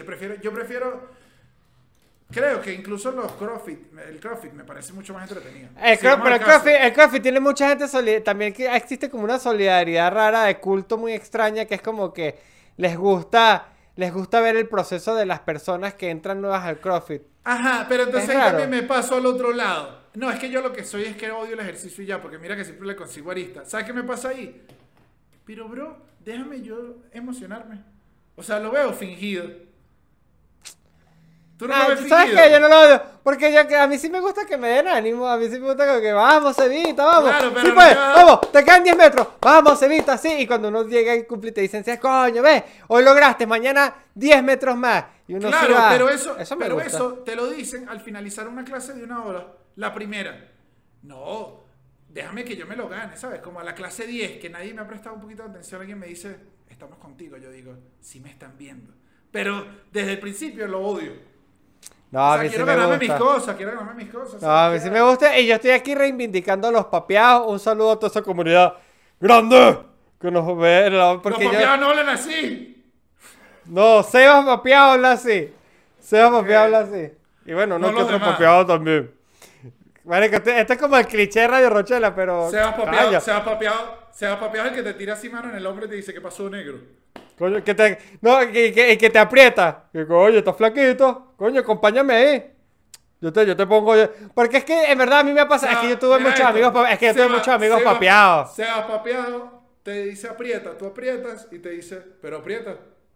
creo que incluso el CrossFit me parece mucho más entretenido. Pero el CrossFit tiene mucha gente también que existe como una solidaridad rara de culto muy extraña que es como que les gusta ver el proceso de las personas que entran nuevas al CrossFit. Ajá, pero entonces Es ahí raro. también me paso al otro lado. No, es que yo lo que soy es que odio el ejercicio y ya, porque mira que siempre le consigo aristas. ¿Sabes qué me pasa ahí? Pero bro, déjame yo emocionarme. O sea, lo veo fingido. ¿Tú no lo ves ¿Sabes fingido? qué? Yo no lo odio. Porque a mí sí me gusta que me den ánimo. A mí sí me gusta como que vamos, Evita, vamos. Claro, pero sí, no pues, te va- vamos, te quedan 10 metros. Vamos, Evita, sí. Y cuando uno llega y cumple, te dicen, sí, coño, ve, hoy lograste, mañana 10 metros más. Y uno Claro, sí va. pero me gusta. eso te lo dicen al finalizar una clase de 1 hora. La primera. No, déjame que yo me lo gane, ¿sabes? Como a la clase 10, que nadie me ha prestado un poquito de atención, alguien me dice, estamos contigo. Yo digo, sí me están viendo. Pero desde el principio lo odio. No, O a sea, mí sí quiero me ganarme gusta. mis cosas, quiero ganarme mis cosas. No, a mí sí me gusta. Y yo estoy aquí reivindicando a los papeados. Un saludo a toda esa comunidad grande que nos ve. Porque Los yo... papeados no hablan así. No, Sebas papeado habla así. Sebas papeado habla así. Y bueno, No no que los otro demás. papeado también. Vale, que este es como el cliché de Radio Rochela, pero... Sebas Calla. papeado es el que te tira así mano en el hombro y te dice, ¿qué pasó, negro? Coño, que te aprieta. Que coño, estás flaquito. Coño, acompáñame ahí. Yo te pongo... Porque es que en verdad a mí me pasa... Es que yo tuve Mira muchos esto. amigos... Es que yo tuve Sebas- muchos amigos Sebas- papeados. Sebas papeado te dice aprieta, tú aprietas y te dice, pero aprieta.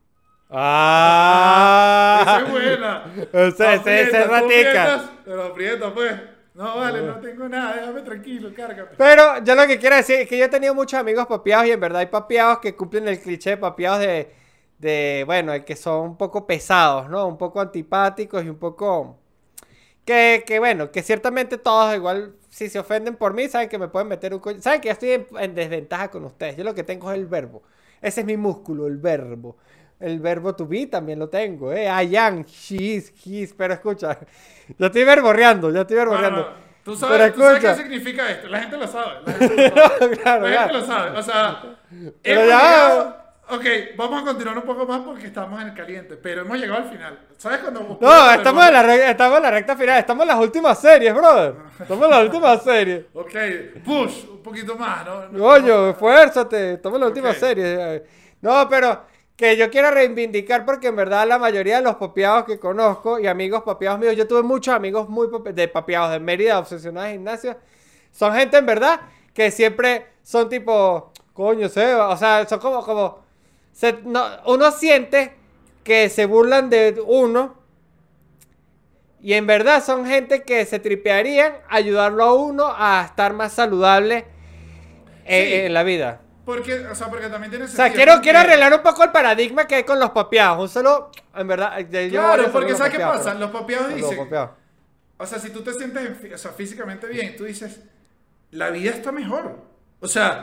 Ah. Esa es buena. Ese Aprieta, tú ratica. aprietas, pero aprieta, pues. No, vale, no tengo nada, déjame tranquilo, cárgame. Pero yo lo que quiero decir es que yo he tenido muchos amigos papeados y en verdad hay papeados que cumplen el cliché de papeados bueno, que son un poco pesados, ¿no? Un poco antipáticos y un poco... bueno, que ciertamente todos igual, si se ofenden por mí, saben que me pueden meter un coño. Saben que yo estoy en desventaja con ustedes. Yo lo que tengo es el verbo. Ese es mi músculo, el verbo. El verbo to be también lo tengo, I am, she is, he is. Pero escucha, yo estoy verborreando. No. ¿Tú Pero sabes qué escucha. significa esto? La gente lo sabe. La gente lo sabe. Claro, La gente ya. lo sabe. O sea, Pero hemos ya. llegado... Ok, vamos a continuar un poco más porque estamos en el caliente, pero hemos llegado al final. ¿Sabes cuando... No, estamos en la recta final, estamos en las últimas series, brother. Estamos en las últimas series. Ok, push, un poquito más, ¿no? Coño, esfuérzate, estamos en las últimas Ok. series. No, pero que yo quiero reivindicar porque en verdad la mayoría de los papeados que conozco y amigos papeados míos, yo tuve muchos amigos muy papeados de Mérida, obsesionados de gimnasio, son gente en verdad que siempre son tipo, coño, Seba, o sea, son como uno siente que se burlan de uno y en verdad son gente que se tripearían ayudarlo a uno a estar más saludable en la vida. Porque también tiene O sea, sentido. quiero arreglar un poco el paradigma que hay con los papeados. Un solo, en verdad, Claro, porque ¿sabes qué pasa? Los papeados Los dicen... papeados. O sea, si tú te sientes físicamente bien, tú dices, la vida está mejor. O sea,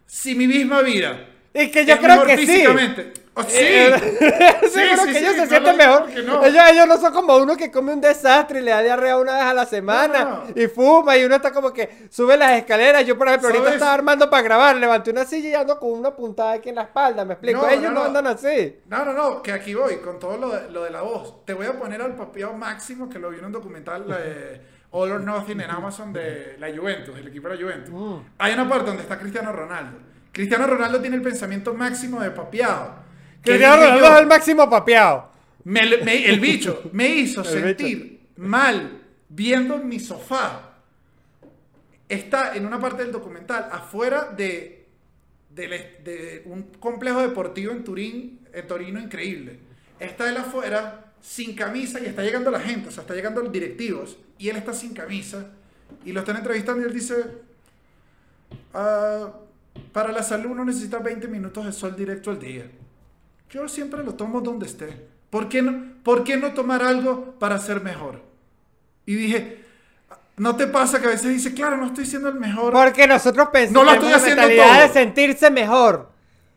si mi misma vida y que yo es creo mejor que físicamente. sí. Oh, sí. Seguro que ellos se sienten mejor. No. Ellos no son como uno que come un desastre y le da diarrea una vez a la semana y fuma y uno está como que sube las escaleras. Yo, por ejemplo, ahorita estaba armando para grabar, levanté una silla y ando con una puntada aquí en la espalda, ¿me explico? Ellos no andan así. No, que aquí voy con todo lo de la voz. Te voy a poner al papiado máximo que lo vi en un documental de All or Nothing en Amazon de la Juventus, el equipo de la Juventus. Hay una parte donde está Cristiano Ronaldo. Cristiano Ronaldo tiene el pensamiento máximo de papiado. Cristiano Ronaldo es el máximo papeado. El bicho me hizo sentir mal viendo en mi sofá. Está en una parte del documental afuera de un complejo deportivo en Torino increíble. Está él afuera sin camisa y está llegando la gente, o sea, está llegando los directivos y él está sin camisa y lo están entrevistando y él dice... para la salud uno necesita 20 minutos de sol directo al día. Yo siempre lo tomo donde esté. ¿Por qué no tomar algo para ser mejor? Y dije, ¿no te pasa que a veces dices, claro, no estoy siendo el mejor? Porque nosotros pensamos no lo estoy haciendo mentalidad de sentirse mejor.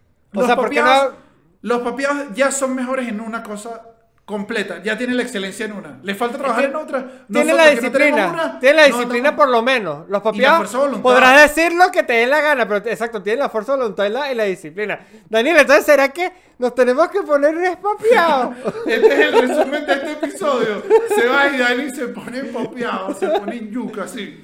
Los papiados ya son mejores en una cosa completa, ya tienen la excelencia en una. Les falta trabajar en otra. Tienen la disciplina. Tienen la disciplina por lo menos. Los papiados podrás decir lo que te dé la gana, pero exacto, tienen la fuerza de voluntad y la disciplina. Daniel, entonces ¿será que nos tenemos que poner papiados? Este es el resumen de este episodio. Se va y Dani se pone papiado, se pone en yuca así.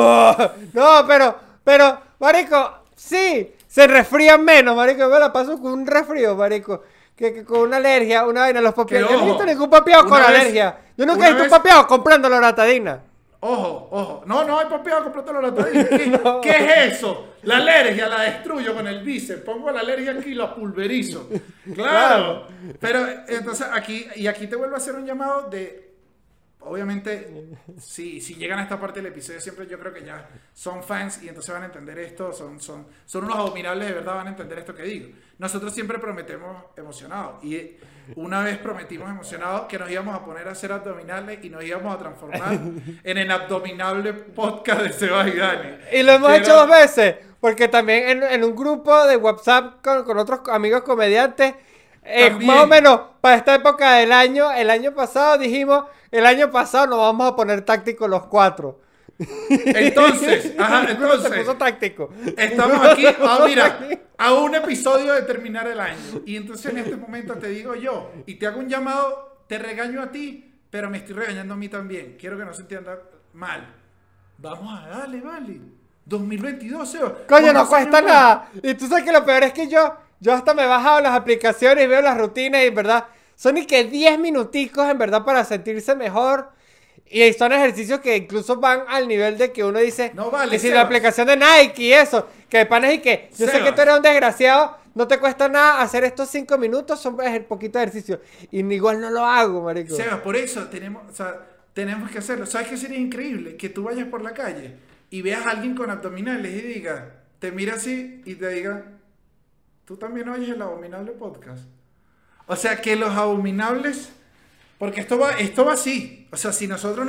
No, pero, marico, sí, se resfrían menos, marico. Me la paso con un resfrío, marico. Que con una alergia, una vaina, los papiados. Yo no he visto ningún papiado con alergia. Yo nunca he visto un papiado comprando la loratadina. Ojo. No hay papiado comprando la loratadina. ¿Qué es eso? La alergia la destruyo con el bíceps. Pongo la alergia aquí y la pulverizo. Claro. Pero entonces aquí te vuelvo a hacer un llamado de... Obviamente, si llegan a esta parte del episodio, siempre yo creo que ya son fans y entonces van a entender esto, son unos abominables de verdad, van a entender esto que digo. Nosotros siempre prometemos emocionados y una vez prometimos emocionados que nos íbamos a poner a hacer abdominales y nos íbamos a transformar en el abdominable podcast de Sebas y Dani. Y lo hemos hecho 2 veces, porque también en un grupo de WhatsApp con otros amigos comediantes, más o menos para esta época del año, el año pasado dijimos, el año pasado nos vamos a poner tácticos los 4. Entonces, se puso táctico. Estamos aquí, mira, a un episodio de terminar el año. Y entonces en este momento te digo yo, y te hago un llamado, te regaño a ti, pero me estoy regañando a mí también. Quiero que no se entienda mal. Vamos a darle, vale. 2022, Seba. Coño, no cuesta nada. Y tú sabes que lo peor es que yo hasta me he bajado las aplicaciones y veo las rutinas y en verdad son y que 10 minuticos en verdad para sentirse mejor. Y son ejercicios que incluso van al nivel de que uno dice, no vale, que si la aplicación de Nike y eso, que de panes y que yo sé que tú eres un desgraciado, no te cuesta nada hacer estos 5 minutos, son poquito de ejercicio. Y igual no lo hago, marico. Sebas, por eso tenemos que hacerlo. ¿Sabes qué sería increíble? Que tú vayas por la calle y veas a alguien con abdominales y diga, te mira así y te diga, ¿tú también oyes el abominable podcast? O sea, que los abominables... Porque esto va así. O sea, si nosotros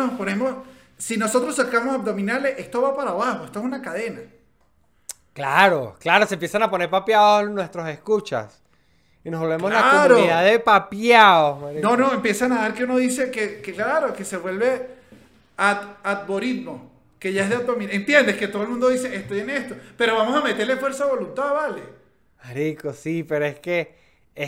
sacamos abdominales, esto va para abajo. Esto es una cadena. Claro, se empiezan a poner papeados nuestros escuchas. Y nos volvemos la comunidad de papeados. Marico. No, empiezan a dar que uno dice que se vuelve algoritmo. Que ya es de abdominal. ¿Entiendes? Que todo el mundo dice, estoy en esto. Pero vamos a meterle fuerza de voluntad, ¿vale? Marico, sí, pero es que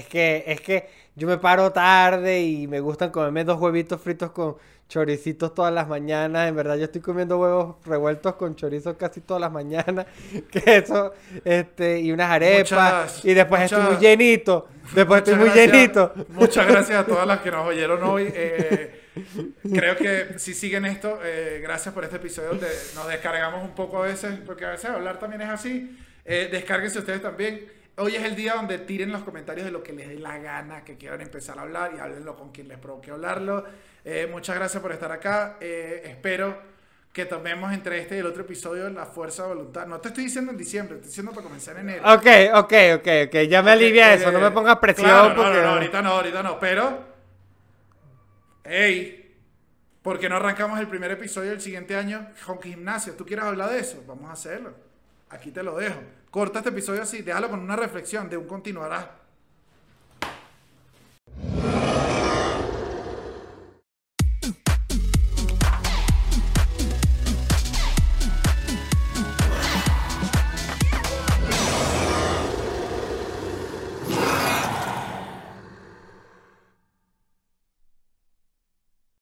yo me paro tarde y me gustan comerme 2 huevitos fritos con choricitos todas las mañanas. En verdad yo estoy comiendo huevos revueltos con chorizo casi todas las mañanas. Queso, y unas arepas. Y después estoy muy llenito. Muchas gracias a todas las que nos oyeron hoy. Creo que si siguen esto, gracias por este episodio donde nos descargamos un poco a veces, porque a veces hablar también es así. Descárguense ustedes también. Hoy es el día donde tiren los comentarios de lo que les dé la gana, que quieran empezar a hablar y háblenlo con quien les provoque hablarlo. Muchas gracias por estar acá. Espero que tomemos entre este y el otro episodio la fuerza de voluntad. No te estoy diciendo en diciembre, te estoy diciendo para comenzar en enero. Ok. Ya me alivia eso, no me pongas presión. Claro, porque... ahorita no. Pero, ¿por qué no arrancamos el primer episodio del siguiente año con gimnasia? ¿Tú quieres hablar de eso? Vamos a hacerlo. aquí te lo dejo. Corta este episodio así, déjalo con una reflexión de un continuará.